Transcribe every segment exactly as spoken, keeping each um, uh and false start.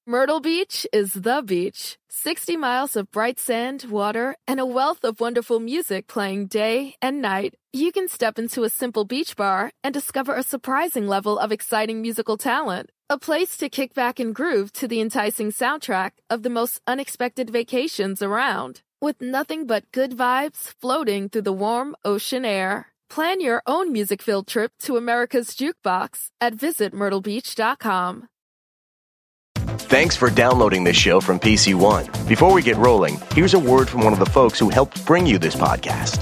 Myrtle Beach is the beach. sixty miles of bright sand, water, and a wealth of wonderful music playing day and night. You can step into a simple beach bar and discover a surprising level of exciting musical talent. A place to kick back and groove to the enticing soundtrack of the most unexpected vacations around. With nothing but good vibes floating through the warm ocean air. Plan your own music-filled trip to America's Jukebox at visit myrtle beach dot com. Thanks for downloading this show from P C One. Before we get rolling, here's a word from one of the folks who helped bring you this podcast.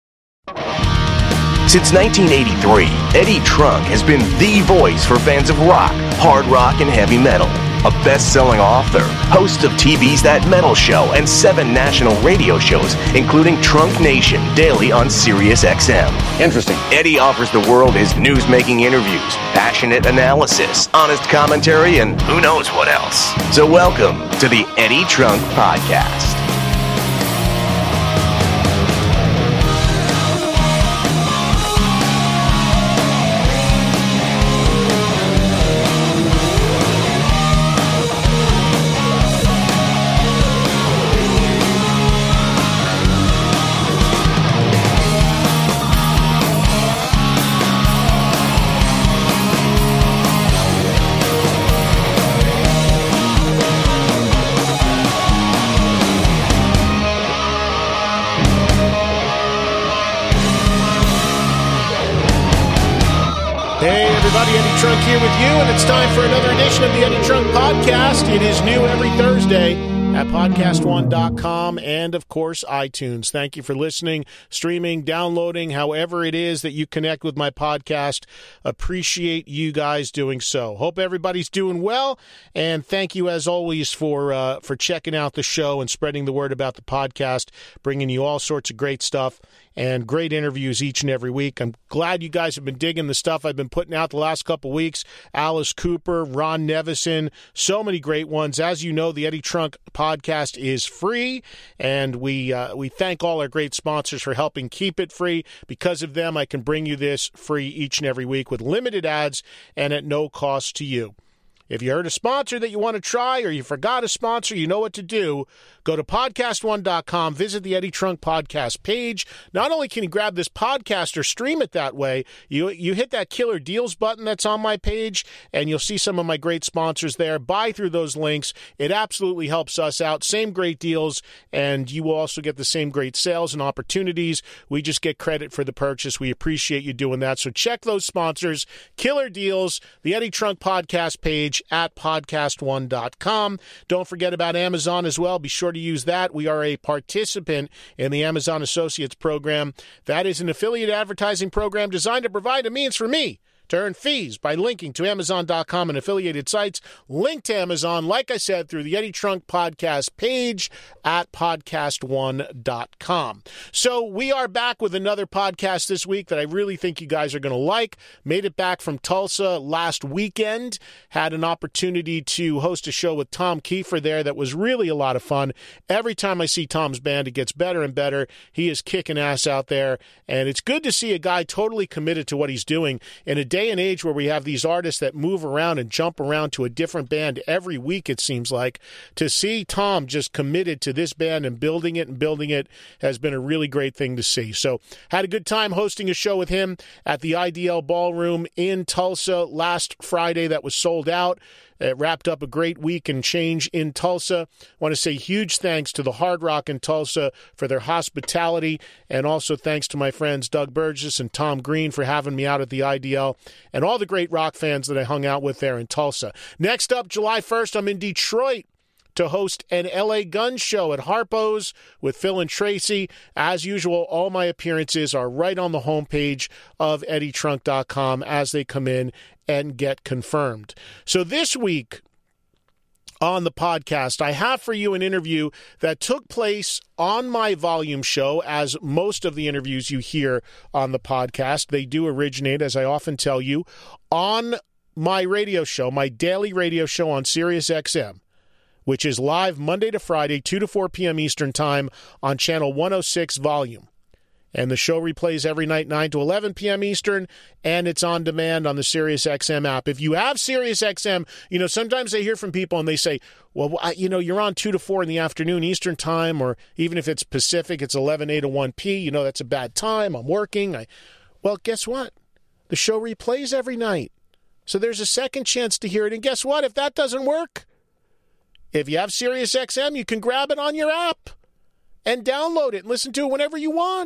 Since nineteen eighty-three, Eddie Trunk has been the voice for fans of rock, hard rock, and heavy metal. A best-selling author, host of T V's That Metal Show and seven national radio shows, including Trunk Nation daily on Sirius X M. Interesting. Eddie offers the world his news-making interviews, passionate analysis, honest commentary, and who knows what else. So welcome to the Eddie Trunk Podcast. Eddie Trunk here with you, and it's time for another edition of the Eddie Trunk Podcast. It is new every Thursday at podcast one dot com and, of course, iTunes. Thank you for listening, streaming, downloading, however it is that you connect with my podcast. Appreciate you guys doing so. Hope everybody's doing well, and thank you, as always, for uh, for checking out the show and spreading the word about the podcast, bringing you all sorts of great stuff and great interviews each and every week. I'm glad you guys have been digging the stuff I've been putting out the last couple of weeks. Alice Cooper, Ron Nevison, so many great ones. As you know, the Eddie Trunk podcast is free, and we uh, we thank all our great sponsors for helping keep it free. Because of them, I can bring you this free each and every week with limited ads and at no cost to you. If you heard a sponsor that you want to try, or you forgot a sponsor, you know what to do. Go to podcast one dot com, visit the Eddie Trunk Podcast page. Not only can you grab this podcast or stream it that way, you you hit that killer deals button that's on my page, and you'll see some of my great sponsors there. Buy through those links. It absolutely helps us out. Same great deals, and you will also get the same great sales and opportunities. We just get credit for the purchase. We appreciate you doing that. So check those sponsors. Killer deals, the Eddie Trunk Podcast page at podcast one dot com. Don't forget about Amazon as well. Be sure to use that. We are a participant in the Amazon Associates program. That is an affiliate advertising program designed to provide a means for me to earn fees by linking to amazon dot com and affiliated sites. Link to Amazon, like I said, through the Eddie Trunk Podcast page at podcast one dot com. So we are back with another podcast this week that I really think you guys are going to like. Made it back from Tulsa last weekend. Had an opportunity to host a show with Tom Kiefer there that was really a lot of fun. Every time I see Tom's band, it gets better and better. He is kicking ass out there, and it's good to see a guy totally committed to what he's doing in a day and age where we have these artists that move around and jump around to a different band every week, it seems like. To see Tom just committed to this band and building it and building it has been a really great thing to see. So had a good time hosting a show with him at the I D L Ballroom in Tulsa last Friday that was sold out. It wrapped up a great week and change in Tulsa. I want to say huge thanks to the Hard Rock in Tulsa for their hospitality, and also thanks to my friends Doug Burgess and Tom Green for having me out at the I D L, and all the great rock fans that I hung out with there in Tulsa. Next up, July first, I'm in Detroit to host an L A Gun show at Harpo's with Phil and Tracy. As usual, all my appearances are right on the homepage of eddie trunk dot com as they come in and get confirmed. So this week on the podcast, I have for you an interview that took place on my volume show, as most of the interviews you hear on the podcast, they do originate, as I often tell you, on my radio show, my daily radio show on Sirius X M, which is live Monday to Friday, two to four p.m. Eastern Time on channel one oh six Volume. And the show replays every night, nine to eleven p.m. Eastern, and it's on demand on the SiriusXM app. If you have SiriusXM, you know, sometimes I hear from people and they say, well, I, you know, you're on two to four in the afternoon Eastern time, or even if it's Pacific, it's eleven a to one p. You know, that's a bad time. I'm working. I, well, guess what? The show replays every night. So there's a second chance to hear it. And guess what? If that doesn't work, if you have SiriusXM, you can grab it on your app and download it and listen to it whenever you want.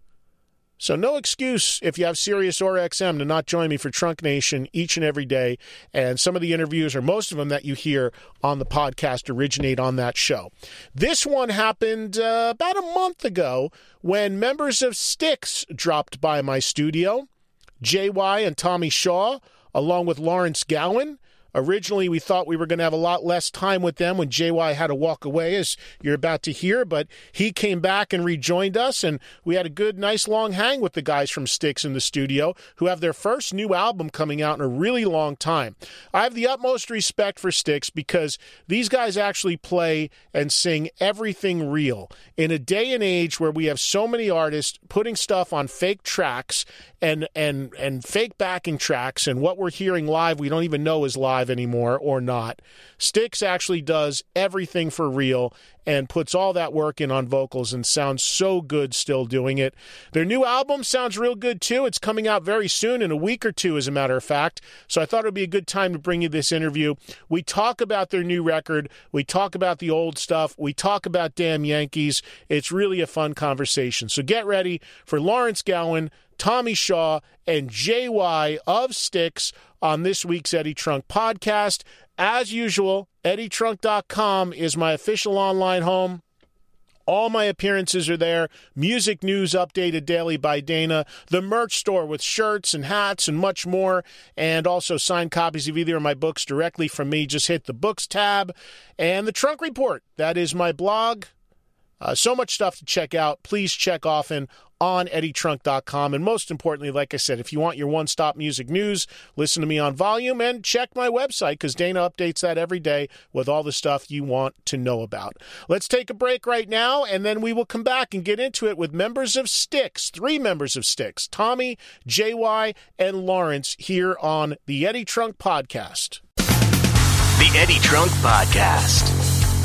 So no excuse if you have Sirius or X M to not join me for Trunk Nation each and every day. And some of the interviews, or most of them that you hear on the podcast, originate on that show. This one happened uh, about a month ago when members of Styx dropped by my studio. J Y and Tommy Shaw, along with Lawrence Gowan. Originally, we thought we were going to have a lot less time with them when J Y had to walk away, as you're about to hear, but he came back and rejoined us, and we had a good, nice, long hang with the guys from Styx in the studio, who have their first new album coming out in a really long time. I have the utmost respect for Styx because these guys actually play and sing everything real. In a day and age where we have so many artists putting stuff on fake tracks and and and fake backing tracks, and what we're hearing live we don't even know is live anymore or not. Styx actually does everything for real and puts all that work in on vocals and sounds so good still doing it. Their new album sounds real good too. It's coming out very soon, in a week or two as a matter of fact. So I thought it would be a good time to bring you this interview. We talk about their new record. We talk about the old stuff. We talk about Damn Yankees. It's really a fun conversation. So get ready for Lawrence Gowan, Tommy Shaw, and J Y of Styx on this week's Eddie Trunk podcast. As usual, Eddie Trunk dot com is my official online home. All my appearances are there. Music news updated daily by Dana. The merch store with shirts and hats and much more. And also signed copies of either of my books directly from me. Just hit the books tab. And the Trunk Report. That is my blog. Uh, so much stuff to check out. Please check often on Eddie Trunk dot com. And most importantly, like I said, if you want your one-stop music news, listen to me on volume and check my website, because Dana updates that every day with all the stuff you want to know about. Let's take a break right now, and then we will come back and get into it with members of Styx, three members of Styx, Tommy, J Y, and Lawrence, here on the Eddie Trunk Podcast. The Eddie Trunk Podcast.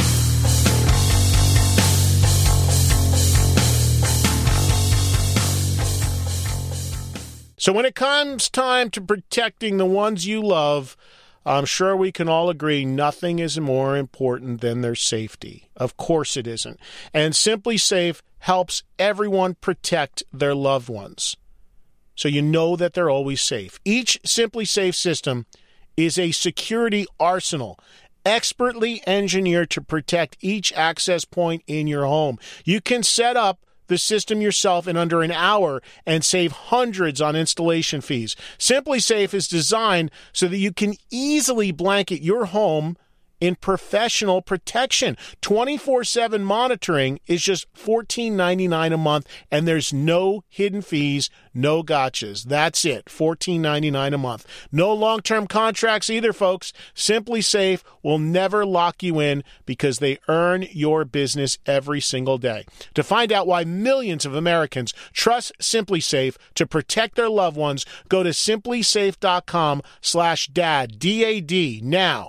So when it comes time to protecting the ones you love, I'm sure we can all agree nothing is more important than their safety. Of course it isn't. And SimpliSafe helps everyone protect their loved ones, so you know that they're always safe. Each SimpliSafe system is a security arsenal, expertly engineered to protect each access point in your home. You can set up the system yourself in under an hour and save hundreds on installation fees. SimpliSafe is designed so that you can easily blanket your home in professional protection. twenty-four seven monitoring is just fourteen ninety-nine a month, and there's no hidden fees, no gotchas. That's it, fourteen ninety-nine a month. No long-term contracts either, folks. SimpliSafe will never lock you in because they earn your business every single day. To find out why millions of Americans trust SimpliSafe to protect their loved ones, go to SimpliSafe.com slash dad, D A D, now.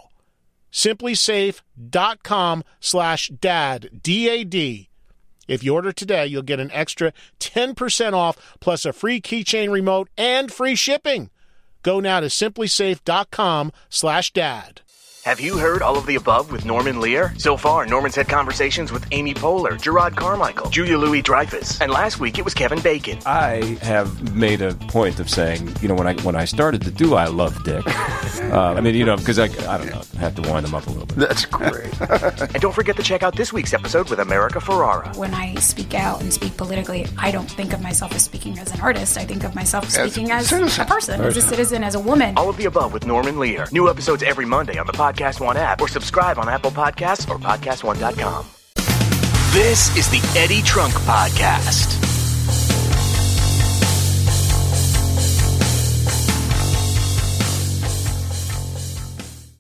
SimpliSafe.com slash dad, D A D. If you order today, you'll get an extra ten percent off, plus a free keychain remote and free shipping. Go now to SimpliSafe.com slash dad. Have you heard all of the above with Norman Lear? So far, Norman's had conversations with Amy Poehler, Gerard Carmichael, Julia Louis-Dreyfus, and last week it was Kevin Bacon. I have made a point of saying, you know, when I when I started to do I Love Dick, uh, I mean, you know, because I, I don't know, I have to wind them up a little bit. That's great. And don't forget to check out this week's episode with America Ferrara. When I speak out and speak politically, I don't think of myself as speaking as an artist. I think of myself as speaking as, as a person, as a citizen, as a woman. All of the above with Norman Lear. New episodes every Monday on the Podcast One app, or subscribe on Apple Podcasts or podcast one dot com. This is the Eddie Trunk Podcast.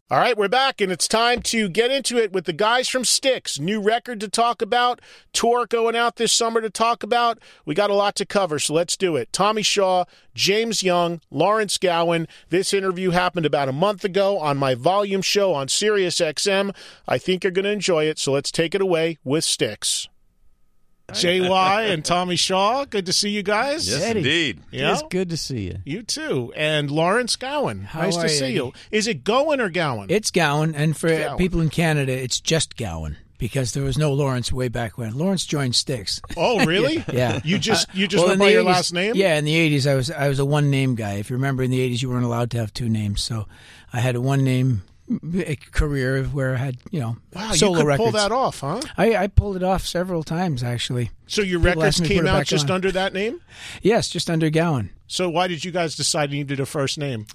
All right, we're back, and it's time to get into it with the guys from Styx. New record to talk about, tour going out this summer to talk about. We got a lot to cover, so let's do it. Tommy Shaw, James Young, Lawrence Gowan. This interview happened about a month ago on my Volume show on Sirius X M. I think you're going to enjoy it, so let's take it away with Styx. J Y and Tommy Shaw, good to see you guys. Yes, Eddie, indeed. Yeah? It's good to see you. You too. And Lawrence Gowan, How nice to you, see Eddie? you. Is it Gowan or Gowan? It's Gowan, and for Gowan. people in Canada, it's just Gowan because there was no Lawrence way back when. Lawrence joined Styx. Oh, really? Yeah. You just you just well, went in by the your eighties, last name? Yeah, in the eighties, I was I was a one name guy. If you remember, in the eighties, you weren't allowed to have two names, so I had a one name career where I had, you know, Wow, solo you could records. pull that off, huh? I, I pulled it off several times, actually. So your People records ask me to came put it out back just on. under that name? Yes, just under Gowan. So why did you guys decide you needed a first name?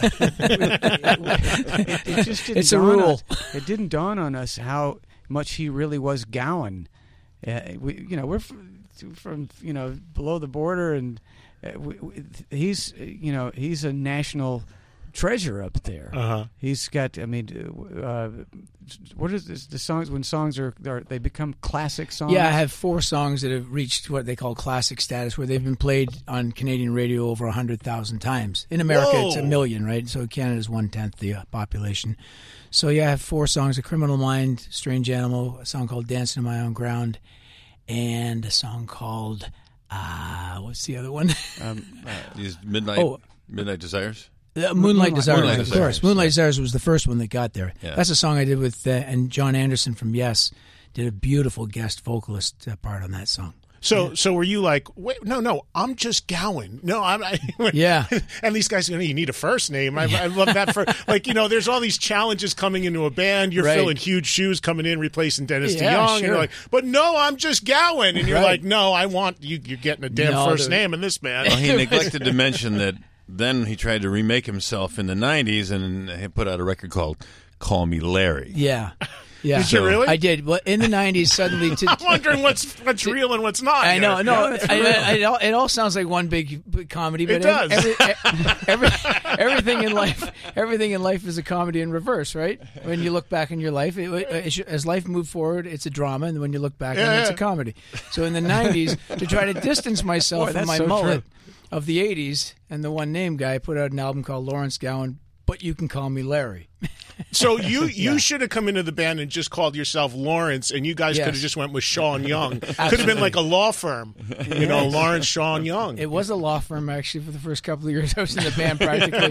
it just didn't It's a dawn rule. On, it didn't dawn on us how much he really was Gowan. Uh, we, you know, we're from, from you know below the border, and uh, we, we, he's you know he's a national treasure up there. Uh-huh. He's got. I mean, uh, what is this, the songs when songs are, are they become classic songs? Yeah, I have four songs that have reached what they call classic status, where they've been played on Canadian radio over one hundred thousand times. In America, Whoa. it's a million, right? So Canada's one-tenth the uh, population. So, yeah, I have four songs, A Criminal Mind, Strange Animal, a song called Dancing on My Own Ground, and a song called, uh, what's the other one? Um, uh, These Midnight Oh. Midnight Desires? Uh, Moonlight, Moonlight Desires, Moonlight of Desires, course. Moonlight yeah. Desires was the first one that got there. Yeah. That's a song I did with, uh, and John Anderson from Yes did a beautiful guest vocalist uh, part on that song. So so were you like, wait, no, no, I'm just Gowan. No, I'm I, Yeah. And these guys, you know, you need a first name. I, I love that for, like, you know, there's all these challenges coming into a band. You're Right. filling huge shoes coming in, replacing Dennis Yeah, DeYoung. sure. And you're like, but no, I'm just Gowan. And you're Right. like, no, I want you. You're getting a damn No, first the- name in this band. Well, he neglected to mention that then he tried to remake himself in the nineties and he put out a record called Call Me Larry. Yeah. Yeah. Did you really? I did. Well, in the nineties, suddenly... To, I'm wondering what's what's real and what's not. I know, here. no, I, I, it, all, it all sounds like one big, big comedy, but It does. Every, every, everything in life, everything in life is a comedy in reverse, right? When you look back in your life, it, it, as life moves forward, it's a drama, and when you look back, Yeah, on it, it's yeah. a comedy. So in the nineties, to try to distance myself Boy, from that's my so mullet true. of the eighties and the one name guy, I put out an album called Lawrence Gowan, but you can call me Larry. So you you should have come into the band and just called yourself Lawrence, and you guys Yes. could have just went with Sean Young. Could have been like a law firm, you know, Lawrence Sean Young. It was a law firm, actually, for the first couple of years I was in the band, practically.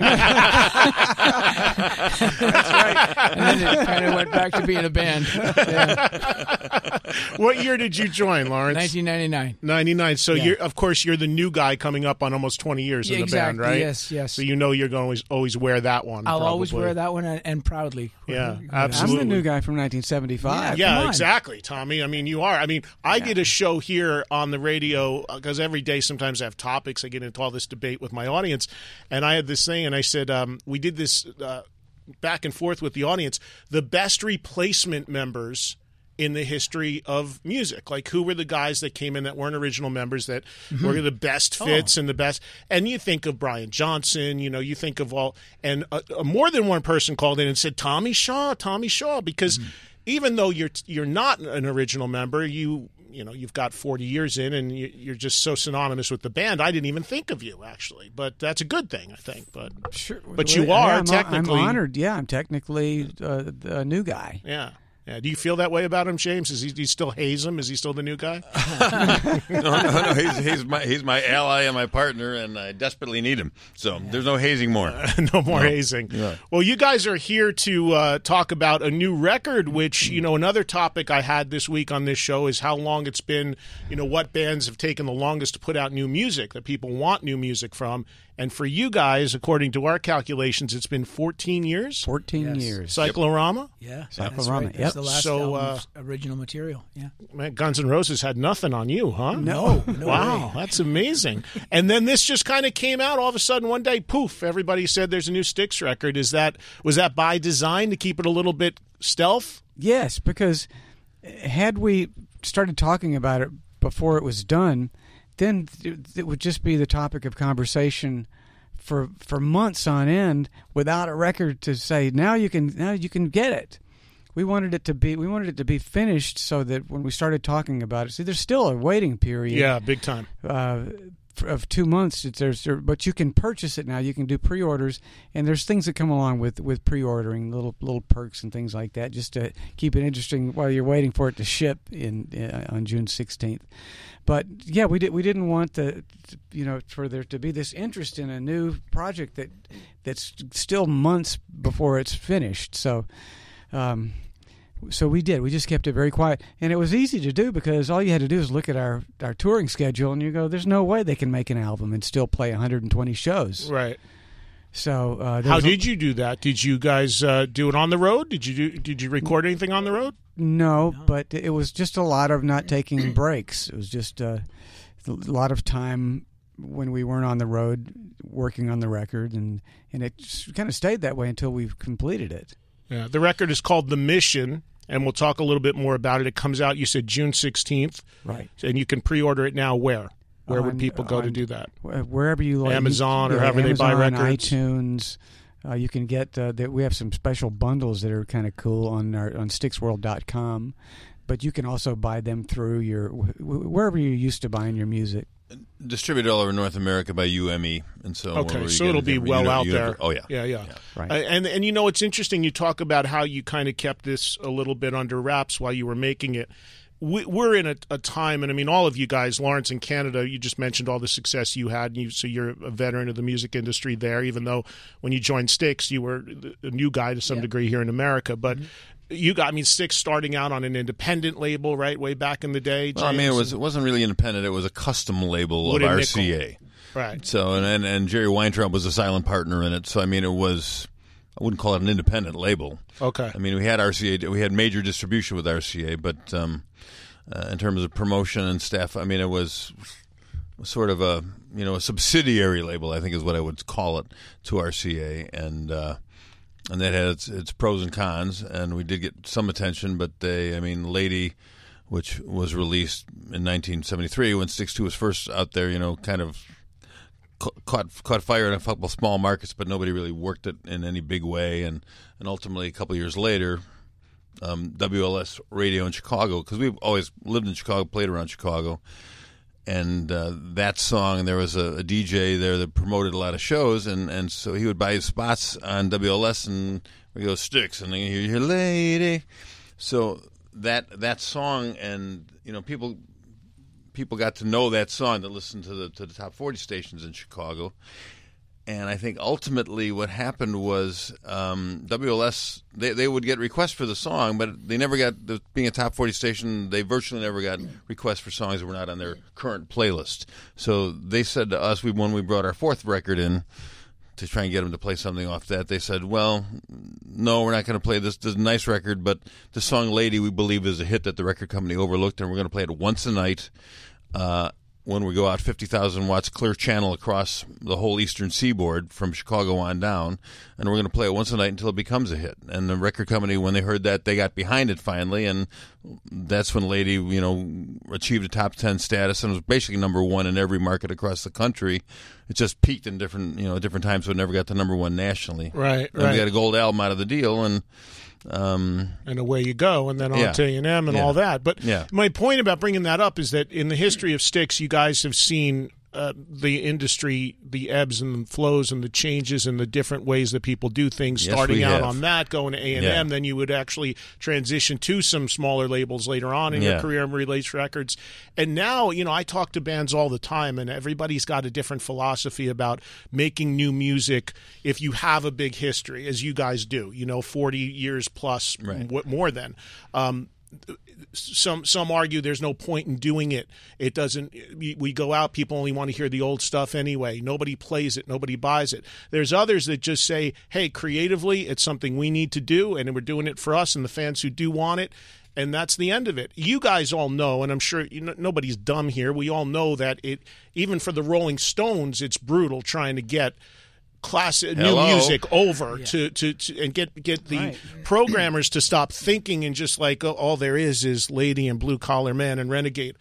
That's right. And then it kind of went back to being a band. Yeah. What year did you join, Lawrence? nineteen ninety-nine. ninety-nine. So Yeah. you're, of course, you're the new guy coming up on almost twenty years Yeah, in the exactly. band, right? Yes, yes. So you know you're going to always always wear that one. I'll always probably. wear that one, and, and proudly. Yeah, I'm absolutely. the new guy from nineteen seventy-five. Yeah, Come on. exactly, Tommy. I mean, you are. I mean, I did a show here on the radio because every day sometimes I have topics. I get into all this debate with my audience, and I had this thing, and I said um, we did this uh, back and forth with the audience. The best replacement members in the history of music. Like, who were the guys that came in that weren't original members that Mm-hmm. were the best Oh. fits and the best? And you think of Brian Johnson, you know, you think of all, and uh, uh, more than one person called in and said, Tommy Shaw, Tommy Shaw, because Mm-hmm. even though you're you're not an original member, you you know, you've got forty years in and you, you're just so synonymous with the band. I didn't even think of you, actually, but that's a good thing, I think. But Sure. But you Yeah, are I'm, technically- I'm honored. Yeah, I'm technically uh, a new guy. yeah. Yeah. Do you feel that way about him, James? Is he, do you still haze him? Is he still the new guy? no, no, no. He's, he's my he's my ally and my partner, and I desperately need him. So there's no hazing more. No more hazing. Yeah. Well, you guys are here to uh, talk about a new record, which, you know, another topic I had this week on this show is how long it's been, you know, what bands have taken the longest to put out new music that people want new music from. And for you guys, according to our calculations, it's been fourteen years. fourteen Yes. years. Cyclorama? Yeah, that's Cyclorama, right. That's yep. the last So, album's original material. Yeah. Man, Guns N' Roses had nothing on you, huh? No, no Wow, way. that's amazing. And then this just kind of came out all of a sudden one day, poof, everybody said there's a new Styx record. Is that was that by design to keep it a little bit stealth? Yes, because had we started talking about it before it was done, then it would just be the topic of conversation for for months on end without a record to say now you can now you can get it. We wanted it to be we wanted it to be finished so that when we started talking about it, see, there's still a waiting period. Yeah, big time. Uh, of two months, it's, there's there, but you can purchase it now. You can do pre-orders, and there's things that come along with, with pre-ordering, little little perks and things like that, just to keep it interesting while you're waiting for it to ship in uh, on June sixteenth. But yeah, we did we didn't want the you know for there to be this interest in a new project that that's still months before it's finished. So. Um, So we did. We just kept it very quiet. And it was easy to do because all you had to do is look at our, our touring schedule and you go, there's no way they can make an album and still play one hundred twenty shows. Right. So uh, how was did a, you do that? Did you guys uh, do it on the road? Did you do, did you record anything on the road? No, no, but it was just a lot of not taking breaks. It was just uh, a lot of time when we weren't on the road working on the record, and, and it kind of stayed that way until we completed it. Yeah, the record is called The Mission. And we'll talk a little bit more about it. It comes out, you said, June sixteenth. Right. And you can pre-order it now where? Where on, would people go on, to do that? Wherever you like. Amazon you, or however Amazon, they buy records? iTunes. Uh, you can get, uh, that. We have some special bundles that are kind of cool on our, on Styx World dot com. But you can also buy them through your, wherever you're used to buying your music. Distributed all over North America by U M E, and so okay, so it'll be well out there. Oh yeah, yeah, yeah. yeah. Right. Uh, and and you know it's interesting. You talk about how you kind of kept this a little bit under wraps while you were making it. We, we're in a, a time, and I mean, all of you guys, Lawrence in Canada, you just mentioned all the success you had, and you, so you're a veteran of the music industry there. Even though when you joined Styx, you were a new guy to some yeah. degree here in America, but. Mm-hmm. You got, I mean, Styx starting out on an independent label, right, way back in the day. Well, I mean, it was it wasn't really independent; it was a custom label Wood of and R C A, Nickel. Right? So, and, and and Jerry Weintraub was a silent partner in it. So, I mean, it was I wouldn't call it an independent label. Okay. I mean, we had R C A, we had major distribution with R C A, but um, uh, in terms of promotion and staff, I mean, it was sort of a you know a subsidiary label, I think is what I would call it, to R C A, and. Uh, And that had its, its pros and cons, and we did get some attention. But they, I mean, Lady, which was released in nineteen seventy-three when Styx two was first out there, you know, kind of caught caught fire in a couple of small markets, but nobody really worked it in any big way. And, and ultimately, a couple of years later, um, W L S Radio in Chicago, because we've always lived in Chicago, played around Chicago. And uh, that song, there was a, a D J there that promoted a lot of shows, and, and so he would buy his spots on W L S, and we go Styx, and then you hear your lady. So that that song, and you know, people people got to know that song that listened to the to the top forty stations in Chicago. And I think ultimately what happened was um, W L S, they, they would get requests for the song, but they never got, the, being a top forty station, they virtually never got requests for songs that were not on their current playlist. So they said to us, we when we brought our fourth record in to try and get them to play something off that, they said, well, no, we're not going to play this. This is a nice record, but the song Lady we believe is a hit that the record company overlooked, and we're going to play it once a night. Uh when we go out fifty thousand watts clear channel across the whole eastern seaboard from Chicago on down, and we're going to play it once a night until it becomes a hit. And the record company, when they heard that, they got behind it finally, and that's when Lady, you know, achieved a top ten status and was basically number one in every market across the country. It just peaked in different, you know, different times, so it never got to number one nationally. Right, and right. we got a gold album out of the deal, and Um, and away you go, and then on yeah. to A and M and yeah. all that. But yeah. my point about bringing that up is that in the history of Styx, you guys have seen uh, the industry, the ebbs and flows and the changes and the different ways that people do things, Yes, starting we out have. on that, going to A and M, Yeah. then you would actually transition to some smaller labels later on in Yeah. your career and release records. And now, you know, I talk to bands all the time, and everybody's got a different philosophy about making new music if you have a big history, as you guys do, you know, forty years plus, Right. w- more than. Um, Some some argue there's no point in doing it. It doesn't. We, we go out, people only want to hear the old stuff anyway. Nobody plays it. Nobody buys it. There's others that just say, hey, creatively, it's something we need to do, and we're doing it for us and the fans who do want it. And that's the end of it. You guys all know, and I'm sure you know, nobody's dumb here. We all know that it, even for the Rolling Stones, it's brutal trying to get classic new Hello. music over yeah. to, to, to and get get the Right. programmers to stop thinking and just like oh, all there is is Lady and Blue Collar Man and Renegade.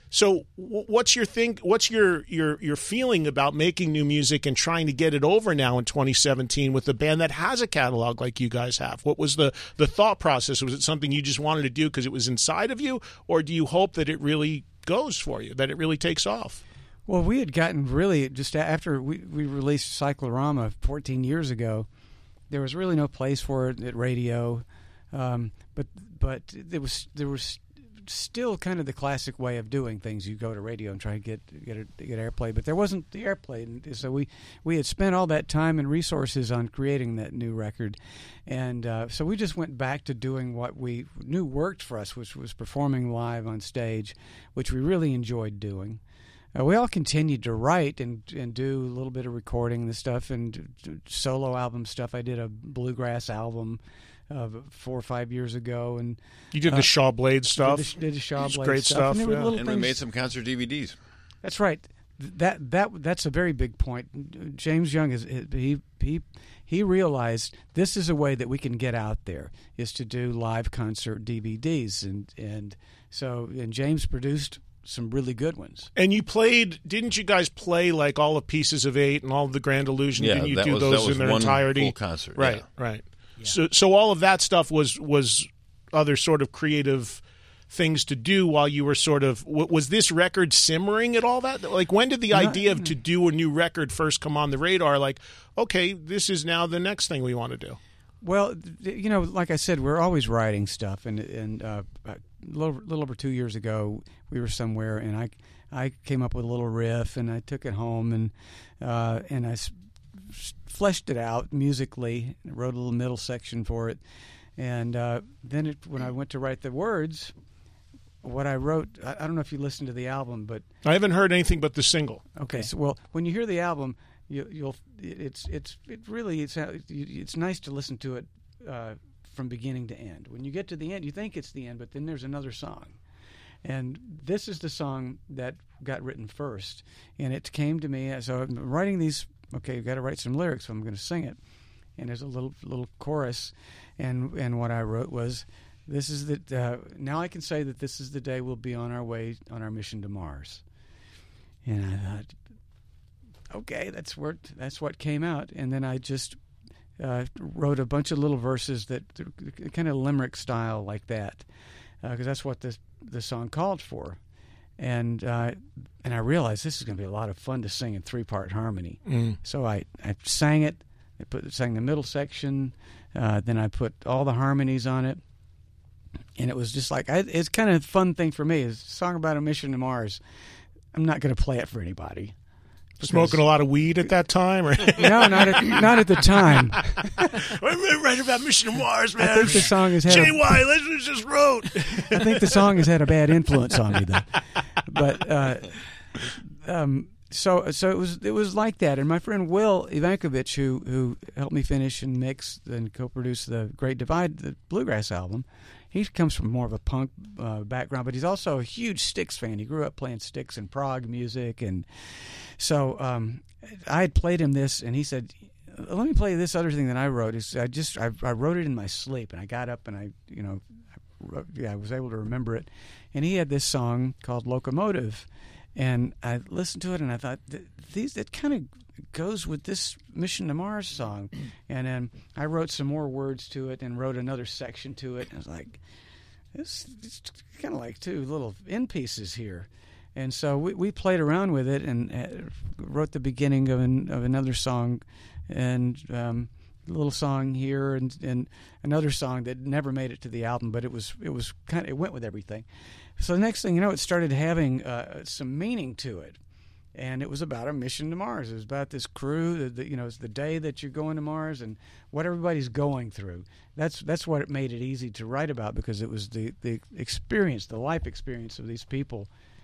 So, what's your think? What's your your your feeling about making new music and trying to get it over now in twenty seventeen with a band that has a catalog like you guys have? What was the the thought process? Was it something you just wanted to do because it was inside of you, or do you hope that it really goes for you, that it really takes off? Well, we had gotten really just after we we released Cyclorama fourteen years ago. There was really no place for it at radio, um, but but there was there was. still kind of the classic way of doing things. You go to radio and try to get get a, get airplay, but there wasn't the airplay, and so we we had spent all that time and resources on creating that new record, and uh, so we just went back to doing what we knew worked for us, which was performing live on stage, which we really enjoyed doing. Uh, we all continued to write and and do a little bit of recording and stuff and solo album stuff. I did a bluegrass album Uh, four or five years ago, and you did the uh, Shaw Blade stuff. Did the, did the Shaw Blade great stuff, stuff, and, yeah. and we made some concert D V Ds. That's right. That that that's a very big point. James Young is he he he realized this is a way that we can get out there is to do live concert D V Ds, and and so and James produced some really good ones. And you played, didn't you guys play like all of Pieces of Eight and all of the Grand Illusion? Yeah, didn't you that do was, those that was in their one entirety? Full concert, right, yeah. right. Yeah. So, so all of that stuff was was other sort of creative things to do while you were sort of. Was this record simmering at all? That like when did the Not, idea of to do a new record first come on the radar? Like, okay, this is now the next thing we want to do. Well, you know, like I said, we're always writing stuff, and and uh, a little, little over two years ago, we were somewhere, and I I came up with a little riff, and I took it home, and uh, and I. fleshed it out musically, wrote a little middle section for it, and uh, then it, when I went to write the words, what I wrote, I, I don't know if you listened to the album, but I haven't heard anything but the single. Okay, so well, when you hear the album, you, you'll it's it's it really it's it's nice to listen to it uh, from beginning to end. When you get to the end, you think it's the end, but then there's another song. And this is the song that got written first, and it came to me. So I'm writing these. Okay, you've got to write some lyrics, so I'm going to sing it. And there's a little little chorus, and and what I wrote was, "This is the uh, now I can say that this is the day we'll be on our way on our mission to Mars." And I thought, okay, that's what that's what came out. And then I just uh, wrote a bunch of little verses that kind of limerick style like that, because uh, that's what the the song called for. And uh, and I realized this is going to be a lot of fun to sing in three part harmony. Mm. So I, I sang it, I put sang the middle section, uh, then I put all the harmonies on it, and it was just like I, it's kind of a fun thing for me. It's a song about a mission to Mars. I'm not going to play it for anybody. Smoking a lot of weed at that time, or no, not at not at the time. I'm writing about Mission to Mars, man. I think the song has had J Y. Let's just wrote. I think the song has had a bad influence on me, though. But uh, um, so so it was it was like that. And my friend Will Ivankovich, who who helped me finish and mix and co-produce the Great Divide, the bluegrass album. He comes from more of a punk uh, background, but he's also a huge Styx fan. He grew up playing Styx and prog music, and so um, I had played him this, and he said, "Let me play this other thing that I wrote." It's, I just I, I wrote it in my sleep, and I got up and I you know, I wrote, yeah, I was able to remember it. And he had this song called "Locomotive," and I listened to it, and I thought these it kind of goes with this Mission to Mars song. And then I wrote some more words to it and wrote another section to it. And I was like, this it's kind of like two little end pieces here. And so we, we played around with it and uh, wrote the beginning of an, of another song, and um, a little song here, and, and another song that never made it to the album, but it was it was kind of it went with everything. So the next thing you know, it started having uh, some meaning to it. And it was about a mission to Mars. It was about this crew. That, that, you know, it's the day that you're going to Mars and what everybody's going through. That's that's what it made it easy to write about, because it was the, the experience, the life experience of these people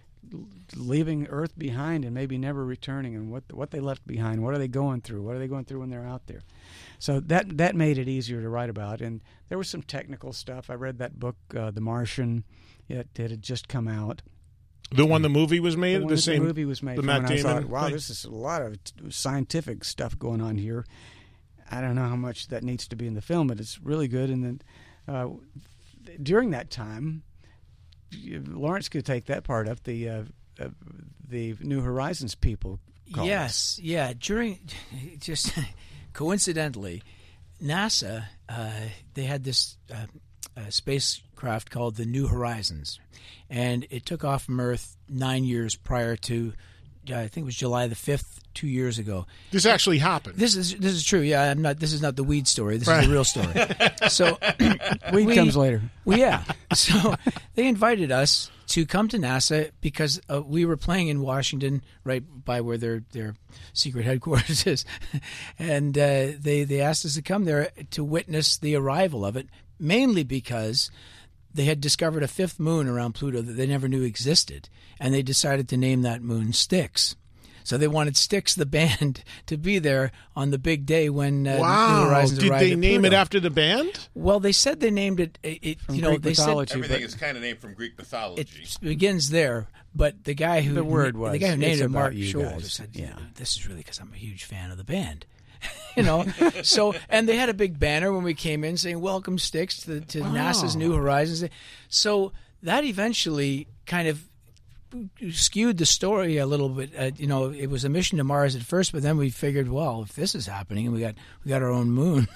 leaving Earth behind and maybe never returning, and what what they left behind. What are they going through? What are they going through when they're out there? So that that made it easier to write about. And there was some technical stuff. I read that book, uh, The Martian. It, it had just come out. The one the movie was made? The, one the same the movie was made. The Matt I Damon thought, wow, thing? this is a lot of scientific stuff going on here. I don't know how much that needs to be in the film, but it's really good. And then uh, during that time, Lawrence could take that part up. The uh, uh, the New Horizons people. Called yes, us. yeah. During just coincidentally, NASA uh, they had this uh, uh, spacecraft called the New Horizons, and it took off from Earth nine years prior to, uh, I think it was July the fifth, two years ago. This actually happened. This is this is true. Yeah, I'm not. This is not the weed story. This right. is the real story. So weed we, comes later. Well, yeah. So they invited us to come to NASA because uh, we were playing in Washington, right by where their their secret headquarters is, and uh, they they asked us to come there to witness the arrival of it, mainly because they had discovered a fifth moon around Pluto that they never knew existed, and they decided to name that moon Styx. So they wanted Styx, the band, to be there on the big day when uh, wow. New Horizons Did arrived they at name Pluto. it after the band? Well, they said they named it. it, it from you know, Greek they mythology, said everything is kind of named from Greek mythology. It begins there, but the guy who the word was the guy who named it's it, Mark you Scholes, guys. said, "Yeah, this is really because I'm a huge fan of the band." You know, so and they had a big banner when we came in saying "Welcome Styx" to, to wow. NASA's New Horizons. So that eventually kind of skewed the story a little bit. Uh, you know, it was a mission to Mars at first, but then we figured, well, if this is happening and we got we got our own moon,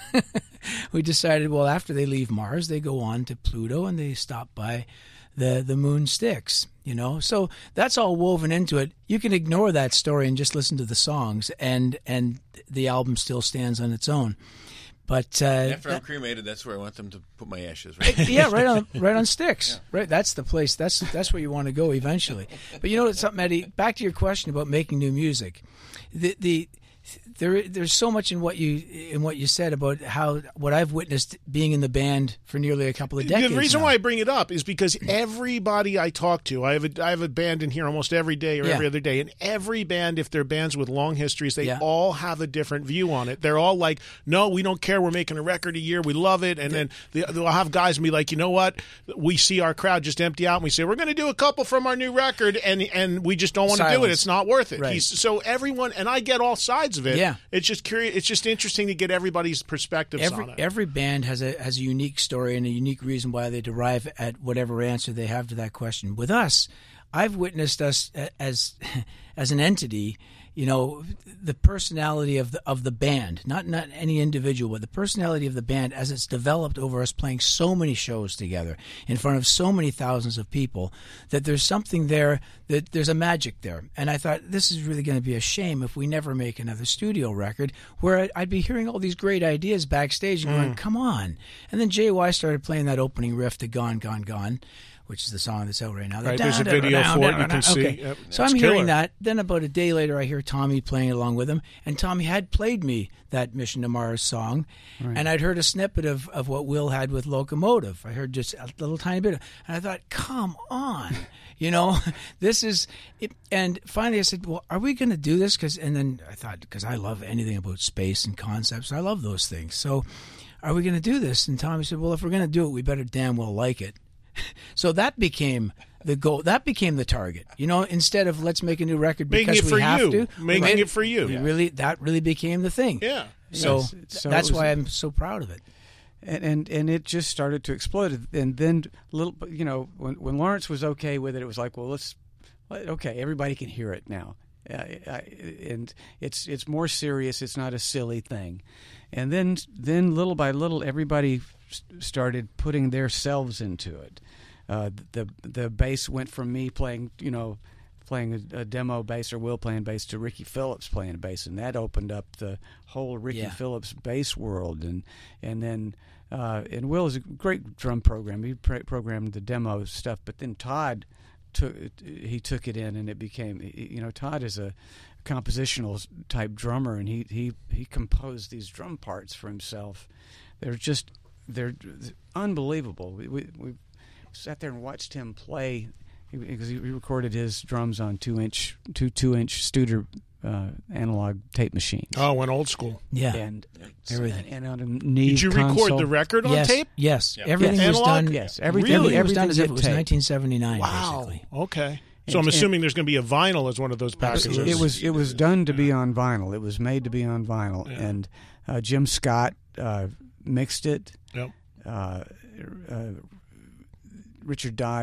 we decided, well, after they leave Mars, they go on to Pluto and they stop by the the moon Styx. You know, so that's all woven into it. You can ignore that story and just listen to the songs, and and the album still stands on its own. But uh, after that, I'm cremated, that's where I want them to put my ashes. Right? Yeah, right on, right on Styx. Yeah. Right, that's the place. That's that's where you want to go eventually. But you know something, Eddie. Back to your question about making new music. The the there there's so much in what you in what you said about how what I've witnessed being in the band for nearly a couple of decades. The reason now. why I bring it up is because everybody I talk to, I have a I have a band in here almost every day or yeah. every other day, and every band, if they're bands with long histories, they yeah. all have a different view on it. They're all like, "No, we don't care. We're making a record a year. We love it." And then they'll have guys be like, "You know what? We see our crowd just empty out, and we say we're going to do a couple from our new record, and and we just don't want to do it. It's not worth it." Right. He's, so everyone, and I get all sides of it. Yeah. It's just curious. It's just interesting to get everybody's perspectives every, on it. Every band has a has a unique story and a unique reason why they derive at whatever answer they have to that question. With us, I've witnessed us as as an entity. You know, the personality of the of the band, not not any individual, but the personality of the band as it's developed over us playing so many shows together in front of so many thousands of people, that there's something there, that there's a magic there. And I thought, this is really going to be a shame if we never make another studio record where I'd be hearing all these great ideas backstage and going, mm. come on. And then J Y started playing that opening riff to Gone, Gone, Gone, which is the song that's out right now. Right, there's a video for it. You can see. Okay. So I'm hearing that. Then about a day later, I hear Tommy playing along with him, and Tommy had played me that Mission to Mars song, right. and I'd heard a snippet of, of what Will had with Locomotive. I heard just a little tiny bit, of, and I thought, come on, you know, this is. It. And finally, I said, well, are we going to do this? Because and then I thought, because I love anything about space and concepts, I love those things. So, are we going to do this? And Tommy said, well, if we're going to do it, we better damn well like it. So that became the goal. That became the target. You know, instead of let's make a new record because making it we for have you, to, making right? it for you. We yeah. really, that really became the thing. Yeah. So, yes. so that's was, why I'm so proud of it. And, and and it just started to explode. And then little, you know, when when Lawrence was okay with it, it was like, well, let's, okay, everybody can hear it now, uh, I, and it's it's more serious. It's not a silly thing. And then then little by little, everybody started putting their selves into it. Uh, the the bass went from me playing, you know, playing a, a demo bass or Will playing bass to Ricky Phillips playing bass, and that opened up the whole Ricky yeah. Phillips bass world. And and then uh, and Will is a great drum program. He pro- programmed the demo stuff, but then Todd took he took it in, and it became, you know, Todd is a compositional type drummer, and he he he composed these drum parts for himself. They're just they're unbelievable. We we, we sat there and watched him play, because he recorded his drums on two inch two two inch Studer uh, analog tape machines. Oh, went old school. Yeah, and everything. And, and on a Neve Did you console. record the record on yes, tape? Yes, yeah. everything yes. was Analog? done. Yes, everything. Everything everything was done as if it was tape. nineteen seventy-nine. Wow. Basically. Okay. And, So I'm and, assuming there's going to be a vinyl as one of those packages. It was it was done to be on vinyl. It was made to be on vinyl, Yeah. and uh, Jim Scott uh, mixed it. Yep. Uh, uh, Richard Dodd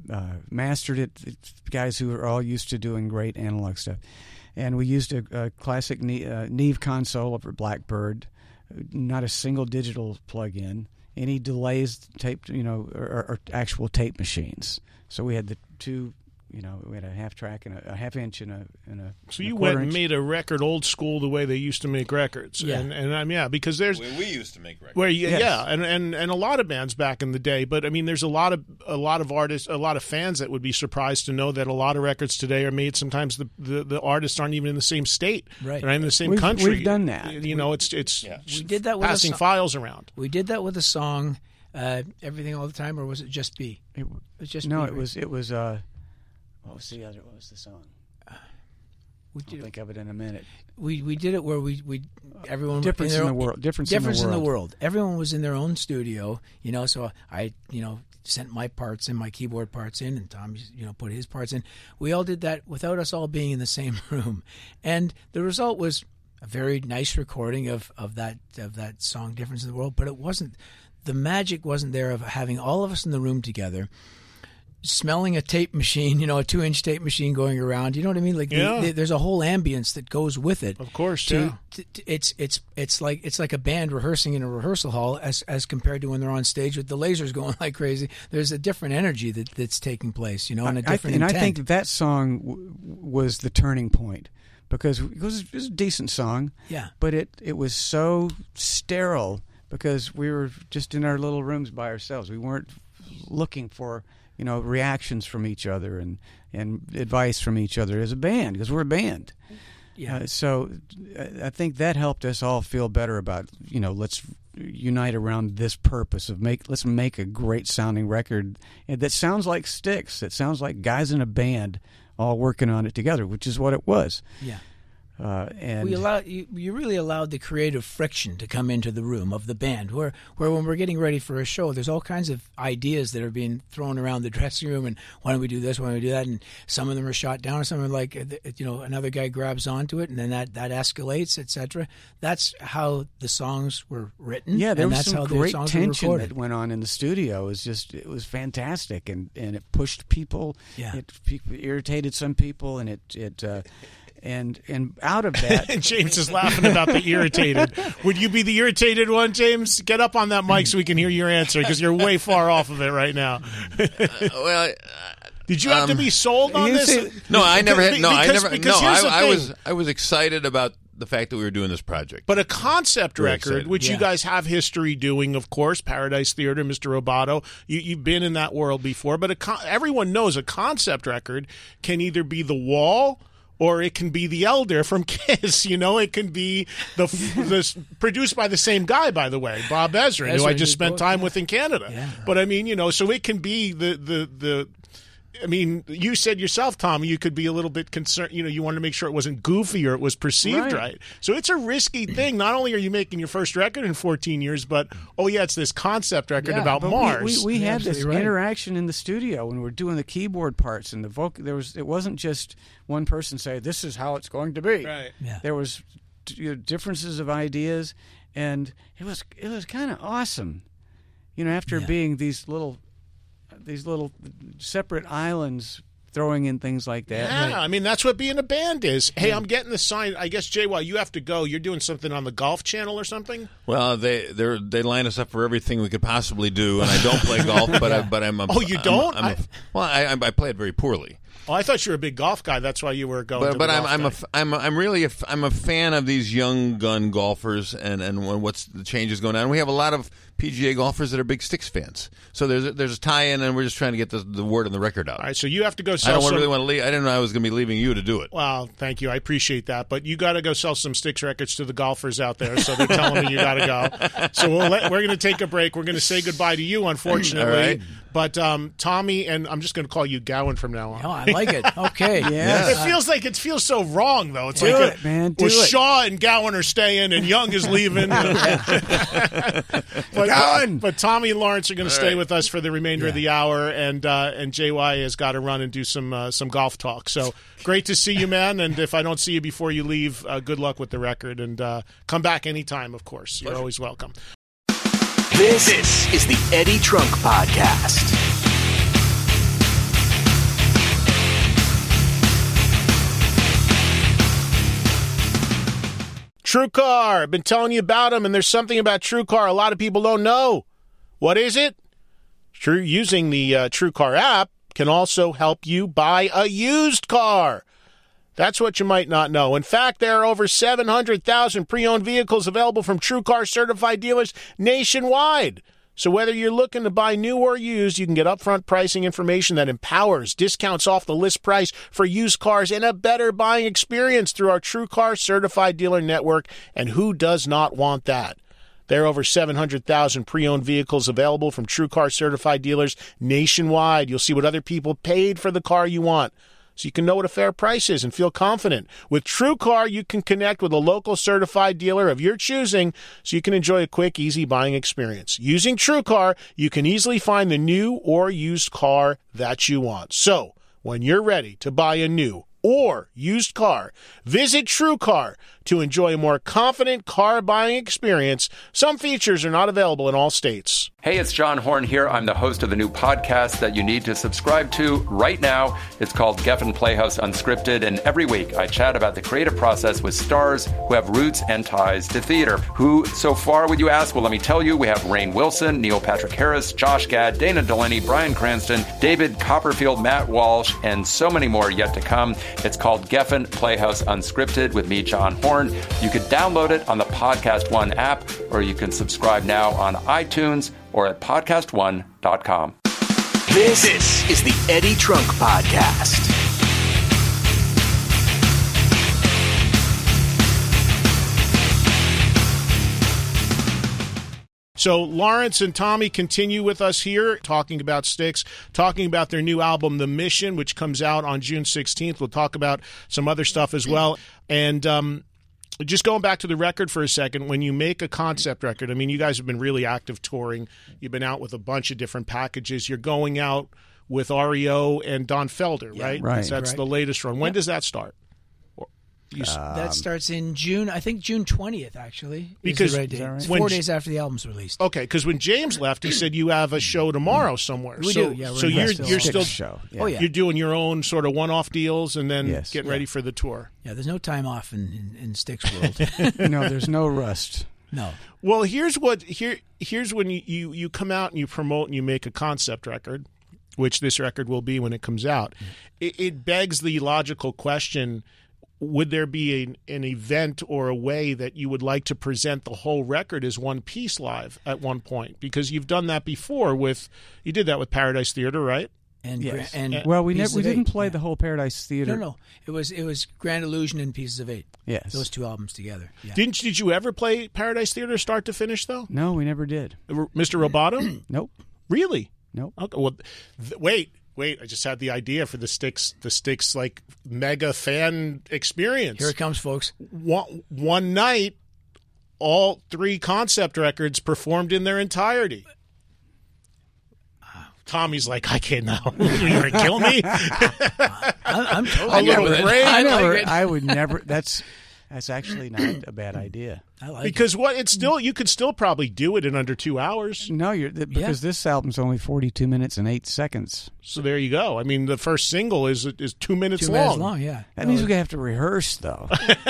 uh, mastered it. It's guys who are all used to doing great analog stuff. And we used a, a classic Neve, uh, Neve console over Blackbird, not a single digital plug-in, any delays tape, you know, or, or actual tape machines. So we had the two. You know, we had a half track and a, a half inch and a and a. So and you a went and inch. made a record old school the way they used to make records, Yeah. and and um, yeah, because there's We, we used to make records. where you, Yes. yeah, and, and and a lot of bands back in the day. But I mean, there's a lot of a lot of artists, a lot of fans that would be surprised to know that a lot of records today are made. Sometimes the the, the artists aren't even in the same state, Right. They're not in the same We've- country. we've done that. You know, it's it's Yeah. We did that with passing a so- files around. We did that with a song, uh, Everything All the Time, or was it just B? It, It was just no, B, it right? was it was. Uh, what was the other? What was the song? We I'll did, think of it in a minute. we we did it where we we everyone Difference their in the own- world. Difference, difference in the world. world. Everyone was in their own studio, you know. So I, you know, sent my parts in, my keyboard parts in, and Tom, you know, put his parts in. We all did that without us all being in the same room, and the result was a very nice recording of of that of that song, "Difference in the World." But it wasn't. The magic wasn't there of having all of us in the room together, smelling a tape machine, you know, a two-inch tape machine going around. You know what I mean? Like, the- Yeah. the- there's a whole ambience that goes with it. Of course, To- yeah. to- to- it's it's it's like it's like a band rehearsing in a rehearsal hall as as compared to when they're on stage with the lasers going like crazy. There's a different energy that, that's taking place, you know, and a I- different and intent. I think that song w- was the turning point because it was, it was a decent song. Yeah. But it, it was so sterile because we were just in our little rooms by ourselves. We weren't looking for, you know, reactions from each other and, and advice from each other as a band because we're a band. Yeah. Uh, so I I think that helped us all feel better about, you know, let's unite around this purpose of make let's make a great sounding record that sounds like Styx, that sounds like guys in a band all working on it together, which is what it was. Yeah. Uh, and We allow you, you really allowed the creative friction to come into the room of the band, where where when we're getting ready for a show, there's all kinds of ideas that are being thrown around the dressing room, and why don't we do this, why don't we do that, and some of them are shot down, or some are like, uh, you know, another guy grabs onto it, and then that, that escalates, et cetera. That's how the songs were written. yeah, there and was that's some how the great songs were tension recorded. that went on in the studio. It was just it was fantastic, and, and it pushed people. Yeah. It pe- irritated some people, and it it. Uh, And and out of that, And James is laughing about the irritated. Would you be the irritated one, James? Get up on that mic so we can hear your answer because you're way far off of it right now. Well, Did you have to Um, be sold on you this? see- no, I never had. No, I Because- never. because No, here's the I, I thing. was. I was excited about the fact that we were doing this project. But a concept Very record, excited. which you Yeah. guys have history doing, of course, Paradise Theater, Mister Roboto, you, you've been in that world before. But a con- everyone knows a concept record can either be The Wall or it can be The Elder from Kiss. You know, it can be the, the produced by the same guy, by the way, Bob Ezrin, who Ezrin I just did spent both, time yeah. with in Canada. Yeah. But I mean, you know, so it can be the the the. I mean, you said yourself, Tommy, you could be a little bit concerned. You know, you wanted to make sure it wasn't goofy or it was perceived right. Right. So it's a risky thing. Not only are you making your first record in fourteen years, but, oh, yeah, it's this concept record Yeah, about But we- Mars. We, we, You're had this absolutely right. interaction in the studio when we were doing the keyboard parts and the vocal. There was it wasn't just one person say this is how it's going to be. Right. Yeah. There was you know, differences of ideas, and it was it was kind of awesome. You know, after Yeah. being these little these little separate islands. Throwing in things like that. Yeah, I mean, that's what being a band is. Hey, I'm getting the sign. I guess, J Y, you have to go. You're doing something on the Golf Channel or something? Well, they they they line us up for everything we could possibly do, and I don't play golf, but I, but I'm a, Oh, you I'm- don't? I'm a- I- well, I I play it very poorly. Oh, I thought you were a big golf guy. That's why you were going But to but the I'm golf I'm a, thing. f- I'm a, I'm really a f- I'm a fan of these young gun golfers and and what's the changes going on. We have a lot of P G A golfers that are big Styx fans. So there's a, there's a tie-in, and we're just trying to get the, the word on the record out. All right, so you have to go I sell don't some. really want to leave. I didn't know I was going to be leaving you to do it. Well, thank you. I appreciate that. But you got to go sell some Styx records to the golfers out there. So they're telling me you got to go. So we'll let, we're going to take a break. We're going to say goodbye to you, unfortunately. All right. But um, Tommy, and I'm just going to call you Gowan from now on. Oh, I like it. Okay. Yeah. It feels like it feels so wrong, though. It's Do like it, man. Do well, it. Shaw and Gowan are staying, and Young is leaving. but, Gowan! but Tommy and Lawrence are going to stay right. with us for the remainder of the hour, and uh, and J Y has got to run and do some uh, some golf talk. So great to see you, man. And if I don't see you before you leave, uh, good luck with the record, and uh, come back anytime. Of course, you're always welcome. This, this is the Eddie Trunk Podcast. TrueCar. I've been telling you about them, and there's something about TrueCar a lot of people don't know. What is it? True, using the uh, TrueCar app can also help you buy a used car. That's what you might not know. In fact, there are over seven hundred thousand pre-owned vehicles available from TrueCar certified dealers nationwide. So whether you're looking to buy new or used, you can get upfront pricing information that empowers, discounts off the list price for used cars, and a better buying experience through our TrueCar certified dealer network. And who does not want that? There are over seven hundred thousand pre-owned vehicles available from TrueCar certified dealers nationwide. You'll see what other people paid for the car you want, so you can know what a fair price is and feel confident. With TrueCar, you can connect with a local certified dealer of your choosing, so you can enjoy a quick, easy buying experience. Using TrueCar, you can easily find the new or used car that you want. So, when you're ready to buy a new or used car, visit TrueCar to enjoy a more confident car buying experience. Some features are not available in all states. Hey, it's John Horn here. I'm the host of the new podcast that you need to subscribe to right now. It's called Geffen Playhouse Unscripted, and every week I chat about the creative process with stars who have roots and ties to theater. Who so far, would you ask? Well, let me tell you, we have Rainn Wilson, Neil Patrick Harris, Josh Gad, Dana Delaney, Bryan Cranston, David Copperfield, Matt Walsh, and so many more yet to come. It's called Geffen Playhouse Unscripted with me, John Horn. You could download it on the Podcast One app, or you can subscribe now on iTunes or at podcast one dot com. This, this is the Eddie Trunk Podcast. So Lawrence and Tommy continue with us here, talking about Styx, talking about their new album, The Mission, which comes out on June sixteenth. We'll talk about some other stuff as well. And um, just going back to the record for a second, when you make a concept record, I mean, you guys have been really active touring. You've been out with a bunch of different packages. You're going out with R E O and Don Felder, Yeah, right? right. That's Correct. the latest run. When Yep. does that start? You, Um, that starts in June, I think June twentieth, actually. Because- is the right date. Is that right? It's When four J- days after the album's released. okay, because when James left, he said you have a show tomorrow somewhere. We so, do, yeah, we're so in you're Westville. you're Styx still show. Yeah. Oh, yeah. you're doing your own sort of one-off deals and then Yes. getting Yeah. ready for the tour. Yeah, there's no time off in, in, in Styx world. No, there's no rust. No. Well, here's what here here's when you, you, you come out and you promote and you make a concept record, which this record will be when it comes out. It, it begs the logical question: would there be an, an event or a way that you would like to present the whole record as one piece live at one point? Because you've done that before with you did that with Paradise Theater, right? And, Yes. gra- and Well, we Pieces never we of didn't Eight. play Yeah. the whole Paradise Theater. No, no. It was it was Grand Illusion and Pieces of Eight. Yes. Those two albums together. Yeah. Didn't did you ever play Paradise Theater start to finish though, No, we never did. Mister Roboto? Nope. Really? Nope. Okay. Well, th- wait, wait. I just had the idea for the Styx, the Styx like mega fan experience. Here it comes, folks. One, one night, all three concept records performed in their entirety. Tommy's like, I can't know. You're gonna kill me. I, I'm A totally little good with it. break. I I never. like it. I would never. That's that's actually not a bad idea. I like Because what it's still you could still probably do it in under two hours. No, you're th- because this album's only forty-two minutes and eight seconds. So there you go. I mean, the first single is is two minutes Two long. minutes long, yeah. That No, means we have to rehearse, though.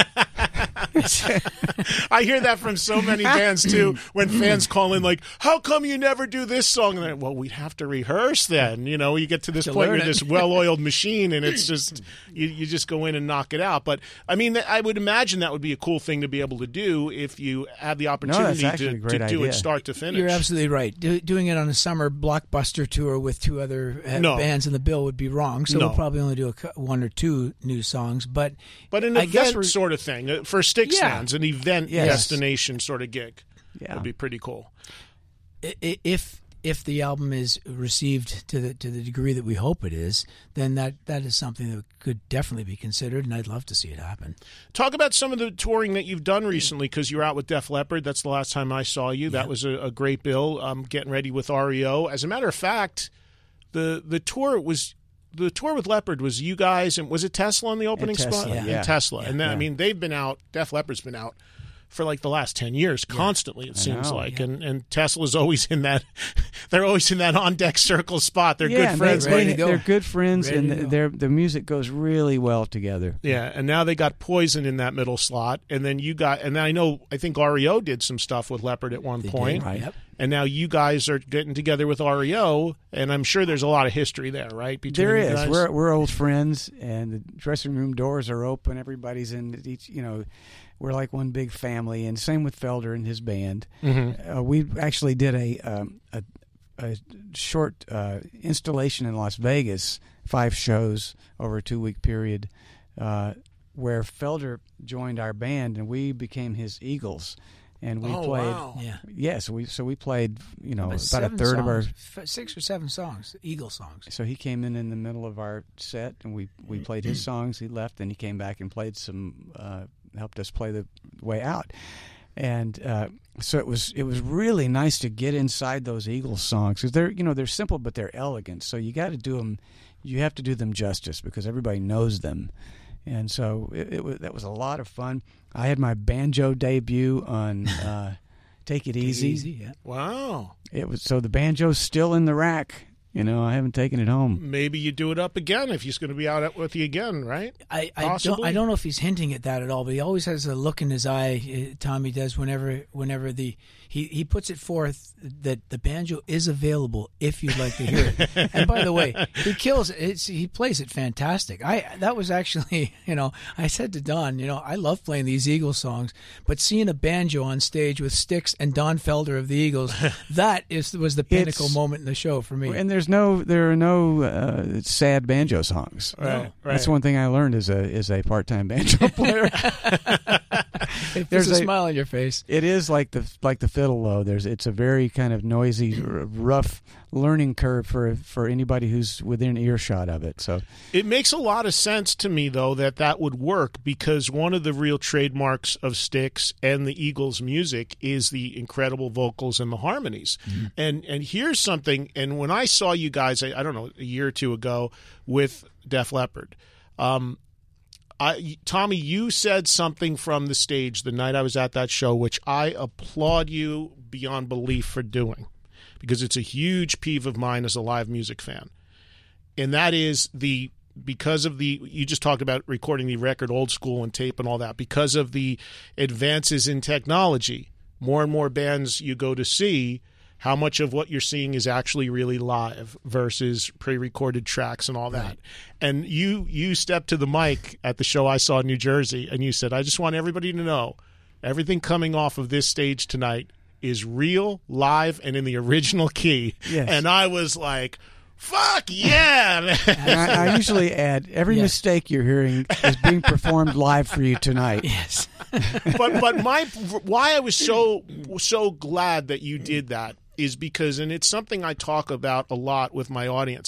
I hear that from so many bands too. When fans call in, like, "How come you never do this song?" And they're, well, we'd have to rehearse. Then you know, you get to this To point, learn you're it. this well-oiled machine, and it's just you, you just go in and knock it out. But I mean, I would imagine that would be a cool thing to be able to do if you had the opportunity actually to, a great to do idea. it start to finish. You're absolutely right. Do, doing it on a summer blockbuster tour with two other uh, No. bands in the bill would be wrong. So No. we'll probably only do a, cou- one or two new songs. But But an I guess event we're- sort of thing uh, for Styx Yeah. fans, an event Yes. destination sort of gig Yeah. would be pretty cool. i- i- if if the album is received to the to the degree that we hope it is, then that, that is something that could definitely be considered, and I'd love to see it happen. Talk about some of the touring that you've done recently, because you were out with Def Leppard. That's the last time I saw you. That was a, a great bill. Um, getting ready with R E O. As a matter of fact, the the tour was the tour with Leppard was you guys, and was it Tesla on the opening Tesla, spot? yeah. And Tesla, Yeah. and then, I Yeah. mean they've been out. Def Leppard's been out for like the last ten years, yeah. constantly, it I seems know, like. Yeah. And and Tesla's always in that, they're always in that on-deck circle spot. They're yeah, good friends. They, they, they're good friends, ready and their the music goes really well together. Yeah, and now they got Poison in that middle slot. And then you got, and I know, I think R E O did some stuff with Leppard at one they point. Did, right. Yep. And now you guys are getting together with R E O, and I'm sure there's a lot of history there, right? Between there you is. Guys? We're we're old friends, and the dressing room doors are open. Everybody's in each. You know, we're like one big family. And same with Felder and his band. Mm-hmm. Uh, we actually did a um, a, a short uh, installation in Las Vegas, five shows over a two week period, uh, where Felder joined our band, and we became his Eagles. And we oh, played, wow. yeah, yeah. So we so we played, you know, about, about a third songs, of our six or seven songs, Eagle songs. So he came in in the middle of our set, and we, we played his songs. He left, and he came back and played some, uh, helped us play the way out. And uh, so it was it was really nice to get inside those Eagles songs, because they're you know they're simple but they're elegant. So you got to do them, you have to do them justice because everybody knows them. And so it, it was that was a lot of fun. I had my banjo debut on uh, "Take It Easy." Easy yeah. Wow! It was so the banjo's still in the rack. You know, I haven't taken it home. Maybe you do it up again if he's going to be out with you again, right? I, I don't I don't know if he's hinting at that at all, but he always has a look in his eye. Uh, Tommy does whenever whenever the he, he puts it forth that the banjo is available if you'd like to hear it. And by the way, he kills it. It's, he plays it fantastic. I that was actually you know I said to Don, you know I love playing these Eagles songs, but seeing a banjo on stage with Styx and Don Felder of the Eagles, that is was the pinnacle it's, moment in the show for me. And there's no there are no uh, sad banjo songs. Right, right. That's one thing I learned as a as a part time banjo player. It puts a, a smile on your face. It is like the like the fiddle though. There's it's a very kind of noisy, rough learning curve for for anybody who's within earshot of it. So it makes a lot of sense to me though that that would work, because one of the real trademarks of Styx and the Eagles' music is the incredible vocals and the harmonies. Mm-hmm. And and here's something. And when I saw you guys, I, I don't know, a year or two ago with Def Leppard. Um, I, Tommy, you said something from the stage the night I was at that show, which I applaud you beyond belief for doing, because it's a huge peeve of mine as a live music fan. And that is the, because of the, you just talked about recording the record old school and tape and all that, because of the advances in technology, more and more bands you go to see, how much of what you're seeing is actually really live versus pre-recorded tracks and all that. Right. And you you stepped to the mic at the show I saw in New Jersey, and you said, I just want everybody to know everything coming off of this stage tonight is real, live, and in the original key. Yes. And I was like, fuck yeah, man. And I, I usually add, every yes. mistake you're hearing is being performed live for you tonight. Yes. but but my why I was so so glad that you did that is because, and it's something I talk about a lot with my audience,